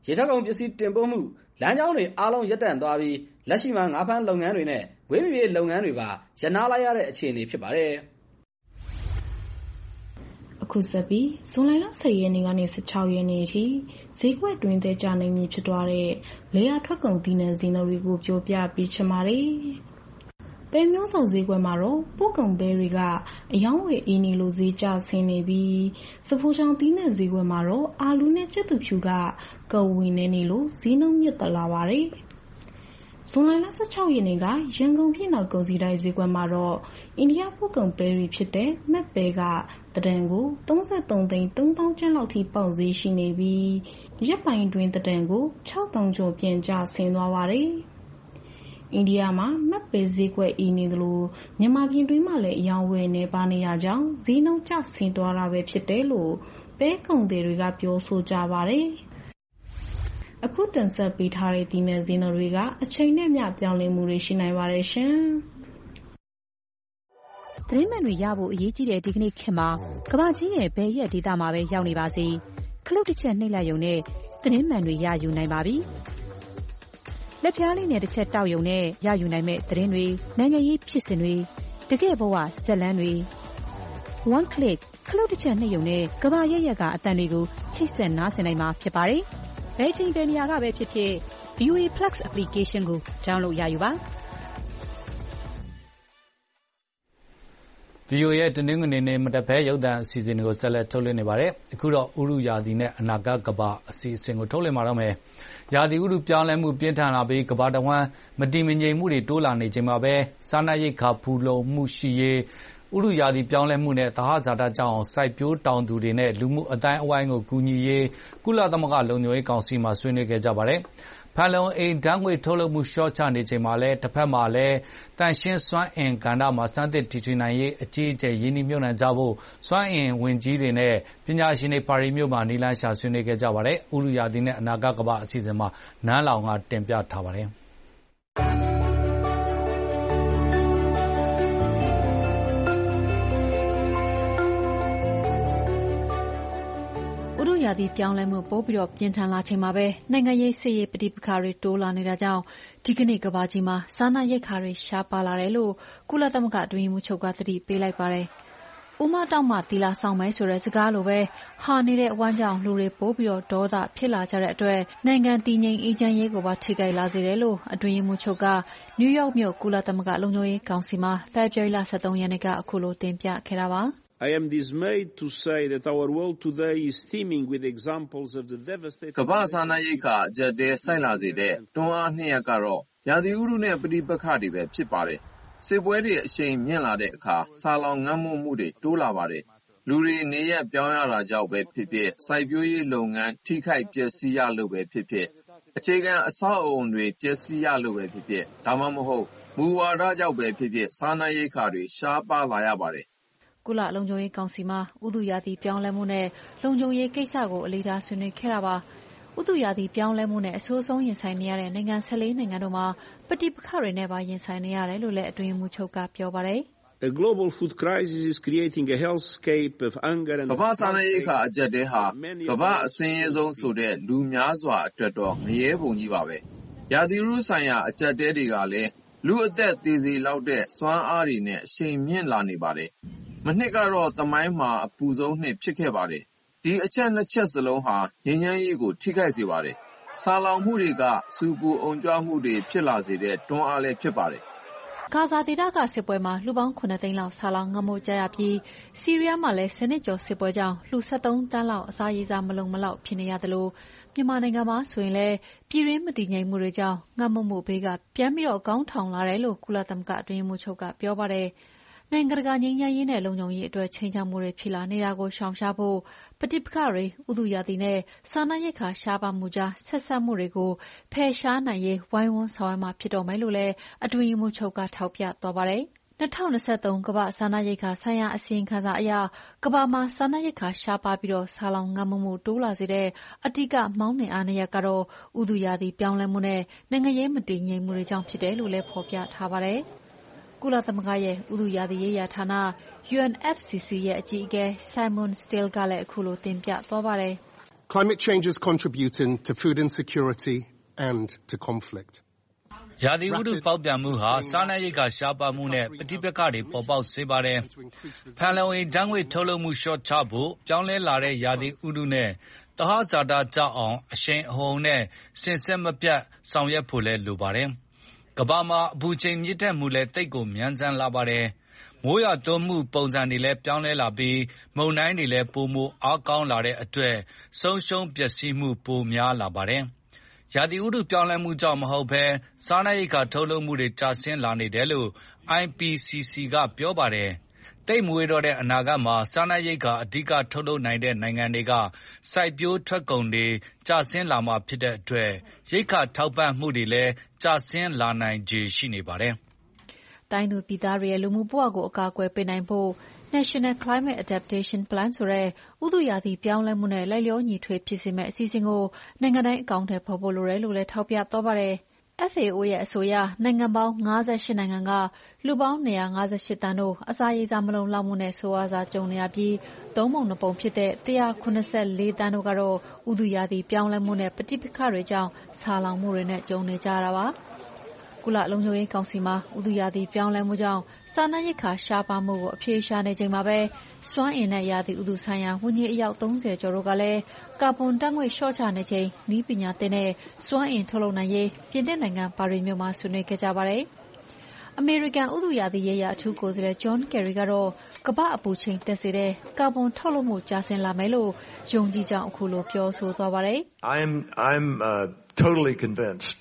ရေထွက်ကုန်ပစ္စည်းတင်ပို့မှုလမ်းကြောင်းတွေအားလုံးရပ်တန့်သွားပြီးလက်ရှိမှာငါးဖမ်းလုပ်ငန်းတွေနဲ့ဝေးပြေလုပ်ငန်းတွေပါရပ်နားလိုက်ရတဲ့အခြေအနေဖြစ်ပါတယ်အခုဆက်ပြီးဇွန်လဆယ်ရက်နေ့ကနေဆယ်ခြောက်ရက်နေ့အထိဈေးကွက်တွင်တဲ့ကြနိုင်မည်ဖြစ်သွားတဲ့လေယာထွက်ကုန်သီးနှံဈေးနှုန်းတွေကိုပြောပြပေးချင်ပါတယ်။ပဲမျိုးစုံဈေးကွက်မှာတော့ပို့ကုန်ပဲတွေကအယောင်းဝယ်အင်းနီလိုဈေးကျဆင်းနေပြီးစဖိုးချောင်းသီးနှံဈေးကွက်မှာတော့အာလူနဲ့ကြက်သူဖြူကကော်ဝင်နေနေလို့ဈေးနှုန်းမြင့်တက်လာပါတယ်။ဇွန်လဆယ်ခြောက်ရက်နေ့ကရန်ကုန်ပြည်နောက်ကုန်စည်ဒိုင်ဈေးကွက်မှာတော့အိန္ဒိယပို့ကုန်ပဲတွေဖြစ်တဲ့မက်ပဲကတတန်ကိုသုံးသုံးသိန်းသုံးသောင်းကျပ်လောက်ထိပေါက်ဈေးရှိနေပြီးရက်ပိုင်းတွင်တတန်ကိုခြောက်သောင်းကျော်ပြန်ကျဆင်းသွားပါတယ်။အိန္ဒိယမှာမက်ပဲဈေးကွက်အီနေသလိုမြန်မာပြည်တွင်းမှာလည်းအယောင်းဝယ်နေပါနေရကြောင်းဈေးနှုန်းကျဆင်းသွားတာပဲဖြစ်တယ်လို့ပဲကုန်သည်တွေကပြောဆိုကြပါတယ်။အခုတင်ဆက်ပေးထားတဲ့ဒီနယ်ဈေးနှုန်းတွေကအချိန်နဲ့မျှပြောင်းလဲမှုတွေရှိနိုင်ပါတယ်ရှင်။သတင်းမှန်တွေရဖို့အရေးကြီးတဲ့ဒီကနေ့ခေတ်မှာကမ္ဘာကြီးရဲ့ဘယ်ရက်ဒေသမှာပဲရောက်နေပါစေခလုတ်တစ်ချက်နှိပ်လိုက်ရုံနဲ့သတင်းမှန်တွေရယူနိုင်ပါပြီ။လက်ဖြားလေးနဲ့တစ်ချက်တောက်ရုံနဲ့ရယူနိုင်မဲ့သတင်းတွေနိုင်ငံရေးဖြစ်စဉ်တွေတကယ့်ဘဝဇာတ်လမ်းတွေ one click ခလုတ်တစ်ချက်နှိပ်ရုံနဲ့ကမ္ဘာရဲ့ရက်ကအတန်တွေကိုချိတ်ဆက်နားဆင်နိုင်မှာဖြစ်ပါတယ်။ဘယ်ချိန်ဘယ်နေရာကပဲဖြစ်ဖြစ် ဗီ အို အေ Plus application ကို download ရယူပါ။ ဗီ အို အေ ရဲ့တနင်္ဂနွေနေ့မတက်ဘဲရုပ်သံအစီအစဉ်တွေကိုဆက်လက်ထုတ်လွှင့်နေပါတယ်။အခုတော့ဥရုရာသီနဲ့အနာဂတ်ကမ္ဘာအစီအစဉ်ကိုထုတ်လွှင့်ပါတော့မယ်။ရာသီဥတုပြောင်းလဲမှုပြင်းထန်လာပြီးကမ္ဘာတဝန်းမတည်မငြိမ်မှုတွေတိုးလာနေချိန်မှာပဲစားနပ်ရိက္ခာဖူလုံမှုရှိရေးဥတုရာသီပြောင်းလဲမှုနဲ့သဟဇာတကြောင့်စိုက်ပျိုးတောင်သူတွေနဲ့လူမှုအတိုင်းအဝိုင်းကိုကူညီရေးကုလသမဂ္ဂလုံခြုံရေးကောင်စီမှာဆွေးနွေးခဲ့ကြပါတယ်။ဖန်လုံအိမ်ဓာတ်ငွေ့ထုတ်လွှတ်မှုလျှော့ချနေချိန်မှာလည်းတစ်ဖက်မှာလည်းသန့်ရှင်းစွမ်းအင်ကဏ္ဍမှာစတင်တီထွင်နိုင်ရေးအကြီးအကျယ်ရင်းနှီးမြှုပ်နှံကြဖို့စွမ်းအင်ဝန်ကြီးတွေနဲ့ပညာရှင်တွေပါရီမြို့မှာနီလန်းရှာဆွေးနွေးခဲ့ကြပါတယ်။ဥတုရာသီနဲ့အနာဂတ်ကမ္ဘာအစီအစဉ်မှာနန်းလောင်ကတင်ပြထားပါတယ်။ရာသီပြောင်းလဲမှုပိုပြီးတော့ပြင်းထန်လာချိန်မှာပဲနိုင်ငံရေးစစ်ရေးပဋိပက္ခတွေတိုးလာနေတာကြောင့်ဒီကနေ့ကမ္ဘာကြီးမှာစားနပ်ရိက္ခာတွေရှားပါလာတယ်လို့ကုလသမဂ္ဂအတွင်းရေးမှူးချုပ်ကသတိပေးလိုက်ပါတယ်။ဥမတောက်မှသီလာဆောင်မယ်ဆိုတဲ့စကားလိုပဲဟာနေတဲ့အဝမ်းကြောင့်လူတွေပိုပြီးတော့ဒေါသဖြစ်လာကြတဲ့အတွက်နိုင်ငံတည်ငြိမ်အေးချမ်းရေးကိုပါထိခိုက်လာစေတယ်လို့အတွင်းရေးမှူးချုပ်ကနယူးယောက်မြို့ကုလသမဂ္ဂလုံခြုံရေးကောင်စီမှာဖေဖော်ဝါရီလဆယ့်သုံးရက်နေ့ကအခုလိုတင်ပြခဲ့တာပါ။ I am dismayed to say that our world today is teeming with examples of the devastating ကမ္ဘာစားနပ်ရိက္ခာအကျပ်တဲဆိုက်လာစေတဲ့တွန်းအားနှစ်ရပ်ကတော့ရာသီဥတုနဲ့ပဋိပက္ခတွေပဲဖြစ်ပါတယ်။စစ်ပွဲတွေအရှိန်မြင့်လာတဲ့အခါဆာလောင်ငတ်မွတ်မှုတွေတိုးလာပါတယ်။လူတွေနေရပ်ပြောင်းရတာကြောင့်ပဲဖြစ်ဖြစ်စိုက်ပျိုးရေးလုပ်ငန်းထိခိုက်ပျက်စီးရလို့ပဲဖြစ်ဖြစ်အခြေခံအဆောက်အအုံတွေပျက်စီးရလို့ပဲဖြစ်ဖြစ်ဒါမှမဟုတ်မူဝါဒကြောင့်ပဲဖြစ်ဖြစ်စားနပ်ရိက္ခာတွေရှားပါးလာရပါတယ်ကုလလုံခြုံရေးကောင်စီမှာဥတုရာသီပြောင်းလဲမှုနဲ့လုံခြုံရေးကိစ္စကိုအလေးထားဆွေးနွေးခဲ့တာပါ။ဥတုရာသီပြောင်းလဲမှုနဲ့အဆိုးဆုံးရင်ဆိုင်နေရတဲ့နိုင်ငံဆယ်လေးနိုင်ငံတို့မှာပဋိပက္ခတွေနဲ့ပါရင်ဆိုင်နေရတယ်လို့လည်းအတွင်းရေးမှူးချုပ်ကပြောပါတယ်။ A global food crisis is creating a hellscape of hunger and ကမ္ဘာစားနပ်ရိက္ခာအကျပ်တဲဟာကမ္ဘာအဆင်းရဲဆုံးဆိုတဲ့လူများစွာအတွက်တော့ငရဲပုံကြီးပါပဲ။ရာသီဥတုဆိုင်ရာအကျပ်တဲတွေကလည်းလူအသက်သေစေလောက်တဲ့စွမ်းအားတွေနဲ့အရှိန်မြင့်လာနေပါတယ်။မနှစ်ကတော့သမိုင်းမှာအပူဆုံးနှစ်ဖြစ်ခဲ့ပါတယ်။ဒီအချက်နှစ်ချက်စလုံးဟာငြိမ်းချမ်းရေးကိုထိခိုက်စေပါတယ်။ဆာလောင်မှုတွေကဆူပူအုံကြွမှုတွေဖြစ်လာစေတဲ့တွန်းအားလည်းဖြစ်ပါတယ်။ဂါဇာဒေသကစစ်ပွဲမှာလူပေါင်းခုနှစ်သိန်းလောက်ဆာလောင်ငတ်မွတ်ကြရပြီးဆီးရီးယားမှာလည်းဆယ်နှစ်ကျော်စစ်ပွဲကြောင့်လူ၁၃တန်းလောက်အစာရေစာမလုံမလောက်ဖြစ်နေရတယ်လို့မြန်မာနိုင်ငံမှာဆိုရင်လည်းပြည်တွင်းမတည်ငြိမ်မှုတွေကြောင့်ငတ်မွတ်မှုဘေးကပြန်ပြီးတော့ကောင်းထောင်လာတယ်လို့ကုလသမဂ္ဂအတွင်းရေးမှူးချုပ်ကပြောပါတယ်။နိုင်ငံတကာငြိမ်းချမ်းရေးနဲ့လုံခြုံရေးအတွက်ချိန်ချောက်မှုတွေဖြစ်လာနေတာကိုရှောင်ရှားဖို့ပဋိပက္ခတွေဥတုရာသီနဲ့စားနပ်ရိက္ခာရှားပါးမှုကြားဆက်စပ်မှုတွေကိုဖယ်ရှားနိုင်ရေးဝိုင်းဝန်းဆောင်ရွက်မှဖြစ်တော့မယ်လို့လည်းအတွင်းရေးမှူးချုပ်ကထောက်ပြသွားပါတယ်။၂၀၂၃ကမ္ဘာ့စားနပ်ရိက္ခာဆိုင်ရာအစီရင်ခံစာအရကမ္ဘာမှာစားနပ်ရိက္ခာရှားပါးပြီးတော့ဆာလောင်ငတ်မွတ်မှုတိုးလာစေတဲ့အဓိကမောင်းနှင်အားနှစ်ရပ်ကတော့ဥတုရာသီပြောင်းလဲမှုနဲ့နိုင်ငံရေးမတည်ငြိမ်မှုတွေကြောင့်ဖြစ်တယ်လို့လည်းဖော်ပြထားပါတယ်။ကုလသမဂ္ဂရဲ့ဥတုရာသီရေးရာဌာန U N F C C ရဲ့အကြီးအကဲ Simon Stiell ကလည်းအခုလိုတင်ပြသွားပါတယ် Climate change is contributing to food insecurity and to conflict. ရာသီဥတုပေါက်ပြန်မှုဟာစားနပ်ရိက္ခာရှားပါမှုနဲ့ပဋိပက္ခတွေပေါ်ပေါက်စေပါတယ်။ဖန်လုံအိမ်ဓာတ်ငွေ့ထုတ်လုပ်မှုလျှော့ချဖို့ပြောင်းလဲလာတဲ့ရာသီဥတုနဲ့သဟဇာတကျအောင်အရှိန်အဟုန်နဲ့စင်စစ်မပြတ်ဆောင်ရွက်ဖို့လည်းလိုပါတယ်။ကမ္ဘာမှာအပူချိန်မြင့်တက်မှုလည်းတိတ်ကိုမြန်ဆန်လာပါတယ်။မိုးရွာသွန်းမှုပုံစံတွေလည်းပြောင်းလဲလာပြီးမုန်တိုင်းတွေလည်းပိုမိုအားကောင်းလာတဲ့အတွက်ဆုံးရှုံးပျက်စီးမှုပိုများလာပါတယ်။ရာသီဥတုပြောင်းလဲမှုကြောင့်မဟုတ်ဘဲစားနပ်ရိက္ခာထုတ်လုပ်မှုတွေကျဆင်းလာနေတယ်လို့ I P C C ကပြောပါတယ်။တိတ်မွေးတော့တဲ့အနာဂတ်မှာစားနပ်ရိက္ခာအဓိကထုတ်လုပ်နိုင်တဲ့နိုင်ငံတွေကစိုက်ပျိုးထွက်ကုန်တွေကျဆင်းလာမှာဖြစ်တဲ့အတွက်ရိက္ခာထောက်ပံ့မှုတွေလည်းကျဆင်းလာနိုင်ခြေရှိနေပါတယ်။တိုင်းသူပြည်သားတွေရဲ့လူမှုဘဝကိုအကာအကွယ်ပေးနိုင်ဖို့ National Climate Adaptation Plan ဆိုတဲ့ဥတုရာသီပြောင်းလဲမှုနဲ့လိုက်လျောညီထွေဖြစ်စေမယ့်အစီအစဉ်ကိုနိုင်ငံတိုင်းအကောင်အထည်ဖော်ဖို့လိုတယ်လို့လည်းထောက်ပြသွားပါတယ်။ F A O ရဲ့အဆိုအရနိုင်ငံပေါင်း၅၈နိုင်ငံကလူပေါင်း၂၅၈သန်းတို့အစာရေစာမလုံလောက်မှုနဲ့ဆိုးဝါးစွာကြုံနေရပြီးသုံးပုံနှစ်ပုံဖြစ်တဲ့၁၇၄သန်းတို့ကတော့ဥတုရာသီပြောင်းလဲမှုနဲ့ပဋိပက္ခတွေကြောင့်ဆာလောင်မှုတွေနဲ့ကြုံနေကြရတာပါ။ကုလလုံခြုံရေးကောင်စီမှာဥတုရာသီပြောင်းလဲမှုကြောင့်စားနပ်ရိက္ခာရှားပါးမှုကိုအပြေရှားနေချိန်မှာပဲစွမ်းအင်နဲ့ရာသီဥတုဆိုင်ရာဝန်ကြီးအယောက်၃၀ကျော်တို့ကလည်းကာဗွန်ဓာတ်ငွေ့လျှော့ချနေချိန်နည်းပညာသစ်နဲ့စွမ်းအင်ထုတ်လုပ်နိုင်ရေးပြင်သစ်နိုင်ငံပါရီမြို့မှာဆွေးနွေးခဲ့ကြပါတယ်။အမေရိကန်ဥတုရာသီရေးရာအထူးကိုယ်စားလှယ် John Kerry ကတော့ကမ္ဘာ့အပူချိန်တက်စေတဲ့ကာဗွန်ထုတ်လုပ်မှုကျဆင်းလာမယ်လို့ယုံကြည်ကြောင်းအခုလိုပြောဆိုသွားပါတယ်။ I'm I'm uh, totally convinced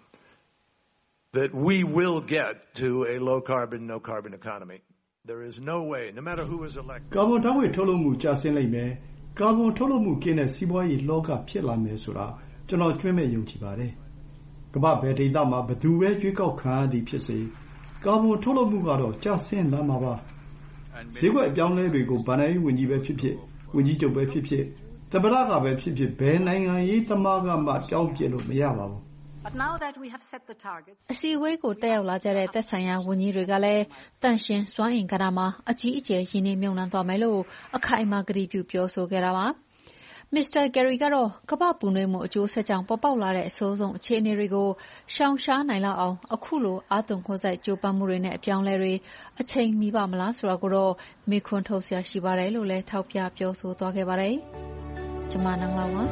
now.That we will get to a low carbon, no carbon economy. There is no way, no matter who is elected. ကာဗွန်ဓာတ်ငွေ့ထုတ်လုပ်မှုကျဆင်းလိမ့်မယ်။ကာဗွန်ထုတ်လုပ်မှုကင်းတဲ့စီးပွားရေးလောကဖြစ်လာမယ်ဆိုတာကျွန်တော်ကျွမ်းမဲ့ယုံကြည်ပါတယ်။ကမ္ဘာဘယ်ဒေသမှာဘယ်သူပဲရွေးကောက်ခံရသည်ဖြစ်စေကာဗွန်ထုတ်လုပ်မှုကတော့ကျဆင်းလာမှာပါ။ဈေးကွက်အပြောင်းလဲတွေကိုဗဏ္ဍာရေးဝန်ကြီးပဲဖြစ်ဖြစ်ဝန်ကြီးချုပ်ပဲဖြစ်ဖြစ်သမ္မတကပဲဖြစ်ဖြစ်ဘယ်နိုင်ငံရေးသမားကမှကြောက်ပြစ်လို့မရပါဘူး။အစည်းအဝေးကိုတက်ရောက်လာကြတဲ့သက်ဆိုင်ရာဝန်ကြီးတွေကလည်းသန့်ရှင်းစွမ်းအင်ကဏ္ဍမှာအကြီးအကျယ်ရင်းနှီးမြှုပ်နှံသွားမယ်လို့အခိုင်အမာကတိပြုပြောဆိုခဲ့တာပါ။ မစ္စတာ Kerry ကတော့ကမ္ဘာ့ပူနွေးမှုအကျိုးဆက်ကြောင့်ပေါ်ပေါက်လာတဲ့အဆိုးဆုံးအခြေအနေတွေကိုရှောင်ရှားနိုင်လောက်အောင်အခုလိုအားသွန်ခွန်စိုက်ကြိုးပမ်းမှုတွေနဲ့အပြောင်းအလဲတွေအချိန်မီပါမလားဆိုတာကိုတော့မေးခွန်းထုတ်စရာရှိပါတယ်လို့လည်းထောက်ပြပြောဆိုသွားခဲ့ပါတယ်။ကျွန်မနန်းလောင်ပါ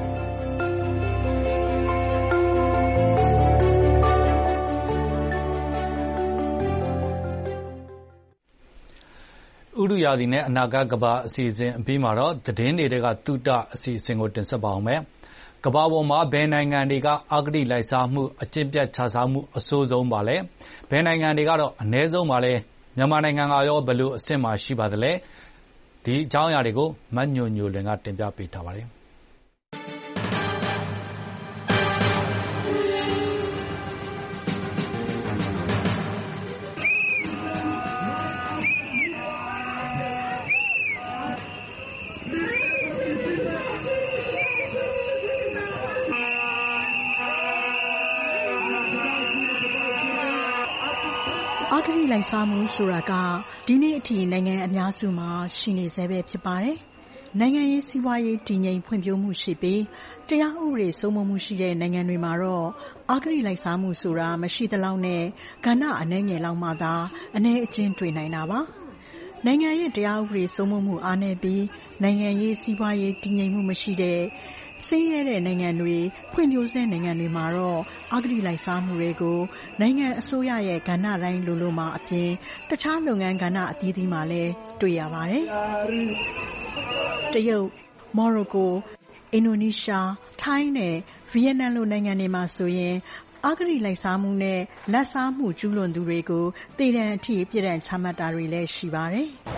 ဥတုရာသီနဲ့အနာဂတ်ကမ္ဘာအစီအစဉ်အပြီးမှာတော့သတင်းတွေကသုတအစီအစဉ်ကိုတင်ဆက်ပါအောင်မယ်။ကမ္ဘာပေါ်မှာဘယ်နိုင်ငံတွေကအဂတိလိုက်စားမှုအကျင့်ပြတ်ခြစားမှုအဆိုးဆုံးပါလဲ။ဘယ်နိုင်ငံတွေကတော့အနည်းဆုံးပါလဲ။မြန်မာနိုင်ငံကရောဘယ်လိုအဆင့်မှာရှိပါသလဲ။ဒီအကြောင်းအရာတွေကိုမညိုညိုလွင်ကတင်ပြပေးထားပါတယ်။အဂတိလိုက်စားမှုဆိုတာကဒီနေ့အထိနိုင်ငံအများစုမှာရှိနေဆဲပဲဖြစ်ပါတယ်။နိုင်ငံရေးစီးပွားရေးတည်ငြိမ်ဖွံ့ဖြိုးမှုရှိပြီးတရားဥပဒေစိုးမိုးမှုရှိတဲ့နိုင်ငံတွေမှာတော့အဂတိလိုက်စားမှုဆိုတာမရှိသလောက်နဲ့ကဏ္ဍအနည်းငယ်လောက်မှသာအနည်းအကျဉ်းတွေ့နိုင်တာပါ။နိုင်ငံရဲ့တရားဥပဒေစိုးမိုးမှုအားနည်းပြီးနိုင်ငံရေးစီးပွားရေးတည်ငြိမ်မှုမရှိတဲ့ဆင်းရဲတဲ့နိုင်ငံတွေဖွံ့ဖြိုးဆဲနိုင်ငံတွေမှာတော့အဂတိလိုက်စားမှုတွေကိုနိုင်ငံအစိုးရရဲ့ကဏ္ဍတိုင်းလိုလိုမှာအပြင်တခြားလုပ်ငန်းကဏ္ဍအသီးသီးမှာလည်းတွေ့ရပါတယ်။တရုတ်၊မော်ရိုကို၊အင်ဒိုနီးရှား၊ထိုင်းနဲ့ဗီယက်နမ်လိုနိုင်ငံတွေမှာဆိုရင်အဂတိလိုက်စားမှုနဲ့လာဘ်စားမှုကျူးလွန်သူတွေကိုသေဒဏ်အထိပြစ်ဒဏ်ချမှတ်တာတွေလည်းရှိပါတယ်။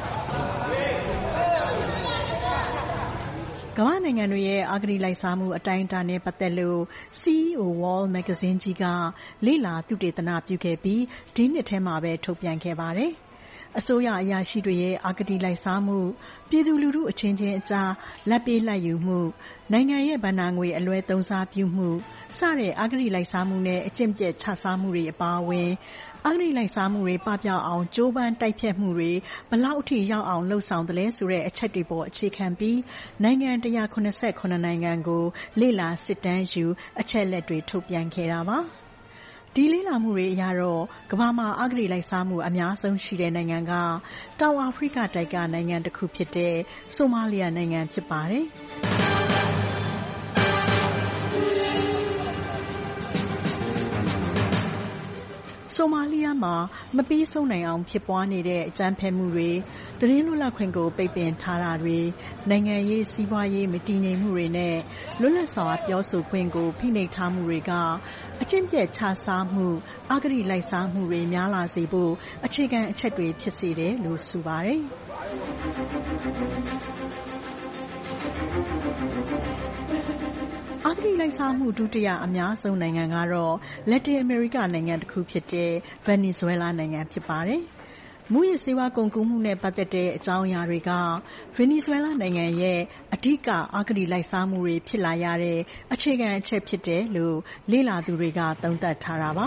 ကမ္ဘာ့နိုင်ငံတွေရဲ့အဂတိလိုက်စားမှုအတိုင်းအတာနဲ့ပတ်သက်လို့ C E O World Magazine ကြီးကလေ့လာသုတေသနပြုခဲ့ပြီးဒီနှစ်ထဲမှာပဲထုတ်ပြန်ခဲ့ပါတယ်။အစိုးရအရာရှိတွေရဲ့အဂတိလိုက်စားမှုပြည်သူလူထုအချင်းချင်းအကြားလက်ပေးလိုက်ယူမှုနိုင်ငံရဲ့ဗဏ္ဍာငွေအလွဲသုံးစားပြုမှုစတဲ့အဂတိလိုက်စားမှုနဲ့အကျင့်ပျက်ချစားမှုတွေအပါအဝင်အဂတိလိုက်စားမှုတွေပပျောက်အောင်ကြိုးပမ်းတိုက်ဖျက်မှုတွေဘလောက်အထိရောက်အောင်လှုပ်ဆောင်သလဲဆိုတဲ့အချက်တွေပေါ်အခြေခံပြီးနိုင်ငံone hundred seventy-sevenနိုင်ငံကိုလေ့လာစစ်တမ်းယူအချက်လက်တွေထုတ်ပြန်ခဲ့တာပါဒီလေ့လာမှုတွေအရတော့ကမ္ဘာမှာအဂတိလိုက်စားမှုအများဆုံးရှိတဲ့နိုင်ငံကတောင်အာဖရိကတိုက်ကနိုင်ငံတစ်ခုဖြစ်တဲ့ဆိုမာလီယာနိုင်ငံဖြစ်ပါတယ်ဆိုမာလီယာမှာမပြီးဆုံးနိုင်အောင်ဖြစ်ပွားနေတဲ့အကြမ်းဖက်မှုတွေသတင်းလွတ်လပ်ခွင့်ကိုပိတ်ပင်ထားတာတွေနိုင်ငံရေးစီးပွားရေးမတည်ငြိမ်မှုတွေနဲ့လွတ်လပ်စွာပြောဆိုခွင့်ကိုဖိနှိပ်ထားမှုတွေကအကျင့်ပျက်ချစားမှုအဂတိလိုက်စားမှုတွေများလာစေဖို့အခြေခံအချက်တွေဖြစ်စေတယ်လို့ဆိုပါတယ်အဂတိလိုက်စားမှုဒုတိယအများဆုံးနိုင်ငံကတော့လက်တင်အမေရိကနိုင်ငံတစ်ခုဖြစ်တဲ့ဗင်နီဇွဲလားနိုင်ငံဖြစ်ပါတယ်။မူရစ်ဆေးဝါးကုန်ကူးမှုနဲ့ပတ်သက်တဲ့အကြောင်းအရာတွေကဗင်နီဇွဲလားနိုင်ငံရဲ့အဓိကအဂတိလိုက်စားမှုတွေဖြစ်လာရတဲ့အခြေခံအချက်ဖြစ်တယ်လို့လေ့လာသူတွေကသုံးသပ်ထားတာပါ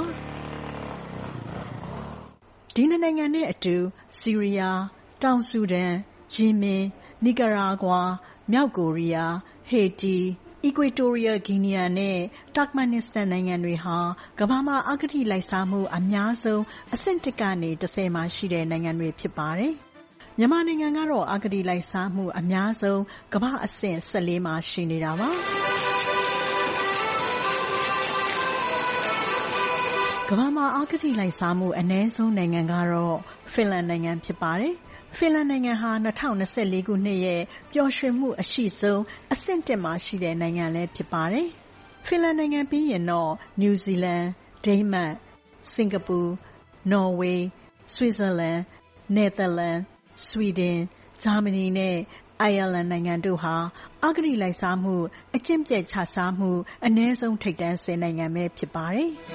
။ဒီနိုင်ငံနဲ့အတူဆီးရီးယား၊တောင်ဆူဒန်၊ယီမင်၊နီကာရာဂွာ၊မြောက်ကိုရီးယား၊ဟေတီEquatorial Guinea နဲ့ Turkmenistan နိုင်ငံတွေဟာကမ္ဘာမှာအဂတိလိုက်စားမှုအများဆုံးအဆင့်တစ်ကနေတစ်ဆယ်မှာရှိတဲ့နိုင်ငံတွေဖြစ်ပါတယ်။မြန်မာနိုင်ငံကတော့အဂတိလိုက်စားမှုအများဆုံးကမ္ဘာအဆင့်ဆယ့်လေးမှာရှိနေတာပါ။ကမ္ဘာမှာအဂတိလိုက်စားမှုအနည်းဆုံးနိုင်ငံကတော့ဖင်လန်နိုင်ငံဖြစ်ပါတယ်။ဖင်လန်နိုင်ငံဟာ၂၀၂၄ခုနှစ်ရဲ့ပျော်ရွှင်မှုအရှိဆုံးအဆင့်တစ်မှာရှိတဲ့နိုင်ငံလည်းဖြစ်ပါတယ်။ဖင်လန်နိုင်ငံပြီးရင်တော့နယူးဇီလန်၊ဒိန်းမတ်၊စင်ကာပူ၊နော်ဝေး၊ဆွစ်ဇာလန်၊နယ်သာလန်၊ဆွီဒင်၊ဂျာမနီနဲ့အိုင်ယာလန်နိုင်ငံတို့ဟာအဂတိလိုက်စားမှုအကျင့်ပျက်ချစားမှုအနည်းဆုံးထိပ်တန်းဆယ်နိုင်ငံပဲဖြစ်ပါတယ်။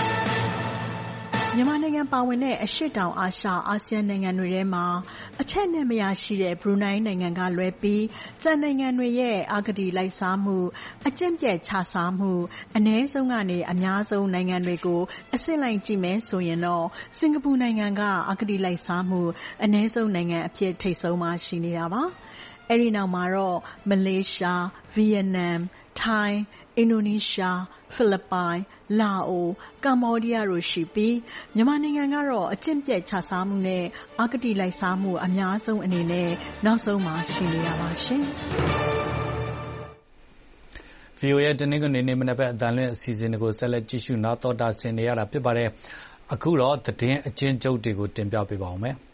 မြန်မာနိုင်ငံပါဝင်တဲ့အရှေ့တောင်အာရှအာဆီယံနိုင်ငံတွေထဲမှာအချက်နဲ့မရရှိတဲ့ဘရူနိုင်းနိုင်ငံကလွဲပြီးကျန်နိုင်ငံတွေရဲ့အဂတိလိုက်စားမှုအကျင့်ပျက်ချစားမှုအနည်းဆုံးကနေအများဆုံးနိုင်ငံတွေကိုအဆင့်လိုက်ကြည့်မယ်ဆိုရင်တော့စင်ကာပူနိုင်ငံကအဂတိလိုက်စားမှုအနည်းဆုံးနိုင်ငံအဖြစ်ထိပ်ဆုံးမှာရှိနေတာပါ။အဲဒီနောက်မှာတော့မလေးရှား၊ဗီယက်နမ်၊ထိုင်း၊အင်ဒိုနီးရှား၊ဖိလစ်ပိုင်၊လာအို၊ကမ္ဘောဒီးယားတို့ရှိပြီးမြန်မာနိုင်ငံကတော့အကျင့်ပျက်ချစားမှုနဲ့အဂတိလိုက်စားမှုအများဆုံးအနေနဲ့နောက်ဆုံးမှာရှိနေရပါရှင်။ဗီအိုအေ တနင်္ဂနွေနေ့မနက်ဘက်အသံလွှင့်အစီအစဉ်တွေကိုဆက်လက်ကြည့်ရှုနားတော်တာဆင်နေရတာဖြစ်ပါတယ်။အခုတော့သတင်းအကျဉ်းချုပ်တွေကိုတင်ပြပေးပါဦးမယ်။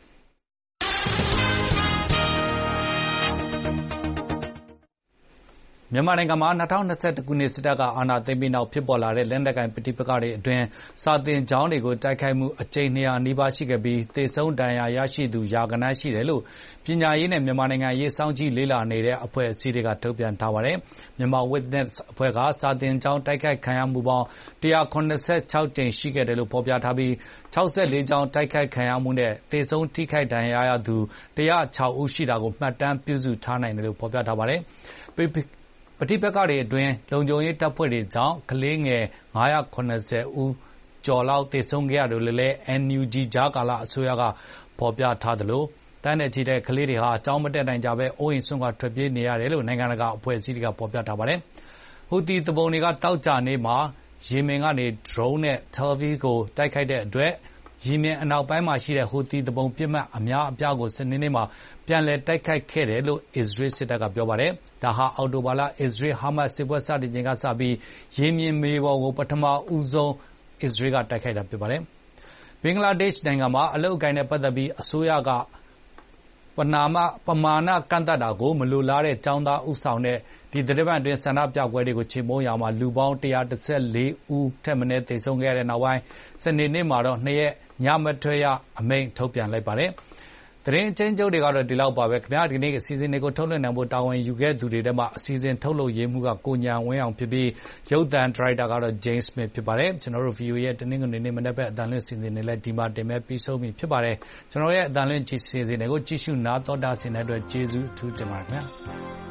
မြန်မာနိုင်ငံမှာ၂၀၂၁ခုနှစ်စစ်တပ်ကအာဏာသိမ်းပြီးနောက်ဖြစ်ပေါ်လာတဲ့လက်နက်ကိုင်ပဋိပက္ခတွေအတွင်းစာသင်ကျောင်းတွေကိုတိုက်ခိုက်မှုအကြိမ်၂၀၀နီးပါးရှိခဲ့ပြီးသေဆုံးဒဏ်ရာရရှိသူရာဂဏန်းရှိတယ်လို့ပညာရေးနဲ့မြန်မာနိုင်ငံရေးစောင့်ကြည့်လေ့လာနေတဲ့အဖွဲ့အစည်းတွေကထုတ်ပြန်ထားပါတယ်။မြန်မာ Witness အဖွဲ့ကစာသင်ကျောင်းတိုက်ခိုက်ခံရမှုပေါင်း၁၇၆ကြိမ်ရှိခဲ့တယ်လို့ဖော်ပြထားပြီး၆၄ကျောင်းတိုက်ခိုက်ခံရမှုနဲ့သေဆုံးထိခိုက်ဒဏ်ရာရသူ၁၀၆ဦးရှိတာကိုမှတ်တမ်းပြုစုထားနိုင်တယ်လို့ဖော်ပြထားပါတယ်။ပဋိပက္ခတွေအတွင်းလုံခြုံရေးတပ်ဖွဲ့တွေကြောင့်ကလေးငယ်၅၇၀ဦးကျော်လောက်သေဆုံးခဲ့ရတယ်လို့လည်း အန်ယူဂျီ ကြားကာလအစိုးရကဖော်ပြထားသလိုတန်းနဲ့ချီတဲ့ကလေးတွေဟာကျောင်းမတက်နိုင်ကြဘဲအိုးအိမ်စွန့်ခွာထွက်ပြေးနေရတယ်လို့နိုင်ငံတကာအဖွဲ့အစည်းတွေကဖော်ပြထားပါတယ်။ဟူသီသူပုန်တွေကတောက်ကြနေမှာယီမင်ကနေ drone နဲ့ Tel Aviv ကိုတိုက်ခိုက်တဲ့အတွက်ယီမင်အနောက်ပိုင်းမှာရှိတဲ့ဟူသီသူပုန်ပစ်မှတ်အများအပြားကိုစနေနေ့မှာပြန်လည်တိုက်ခိုက်ခဲ့တယ်လို့အစ္စရေးစစ်တပ်ကပြောပါတယ်။ဒါဟာအော်တိုဘာလအစ္စရေးဟာမတ်စစ်ပွဲစတင်ချိန်ကစပြီးယီမင်မြေပေါ်ကိုပထမဦးဆုံးအစ္စရေးကတိုက်ခိုက်တာဖြစ်ပါတယ်။ဘင်္ဂလားဒေ့ရှ်နိုင်ငံမှာအလုတ်အကိုင်နဲ့ပတ်သက်ပြီးအစိုးရကပနာမပမာဏကန့်သတ်တာကိုမလိုလားတဲ့ចောင်းသားဥဆောင်တဲ့ဒီသတင်းပတ်အတွင်းဆန္ဒပြပွဲတွေကိုချေမှုန်းရာမှာလူပေါင်း၁၁၄ဦးထက်မနည်းသေဆုံးခဲ့တဲ့နောက်ပိုင်းစနေနေ့မှာတော့နှစ်ရက်ညမထွက်ရအမိန့်ထုတ်ပြန်လိုက်ပါတယ်။သတင်းအချင်းချုပ်တွေကတော့ဒီလောက်ပါပဲခင်ဗျာဒီနေ့အစီအစဉ်တွေကိုထုတ်လွှင့်နိုင်ဖို့တာဝန်ယူခဲ့သူတွေထဲမှာအစီအစဉ်ထုတ်လုပ်ရေးမှုကကိုညာဝင်းအောင်ဖြစ်ပြီးရုပ်သံဒါရိုက်တာကတော့ James Smith ဖြစ်ပါတယ်ကျွန်တော်တို့ V O A ရဲ့တနင်္ဂနွေနေ့မနက်ဘက်အတန်လွင့်အစီအစဉ်တွေလည်းဒီမှာတင်မဲ့ပြီးဆုံးပြီဖြစ်ပါတယ်ကျွန်တော်ရဲ့အတန်လွင့်အစီအစဉ်တွေကိုကြည့်ရှုနားတော်တာဆင်တဲ့အတွက်ကျေးဇူးအထူးတင်ပါတယ်ခင်ဗျာ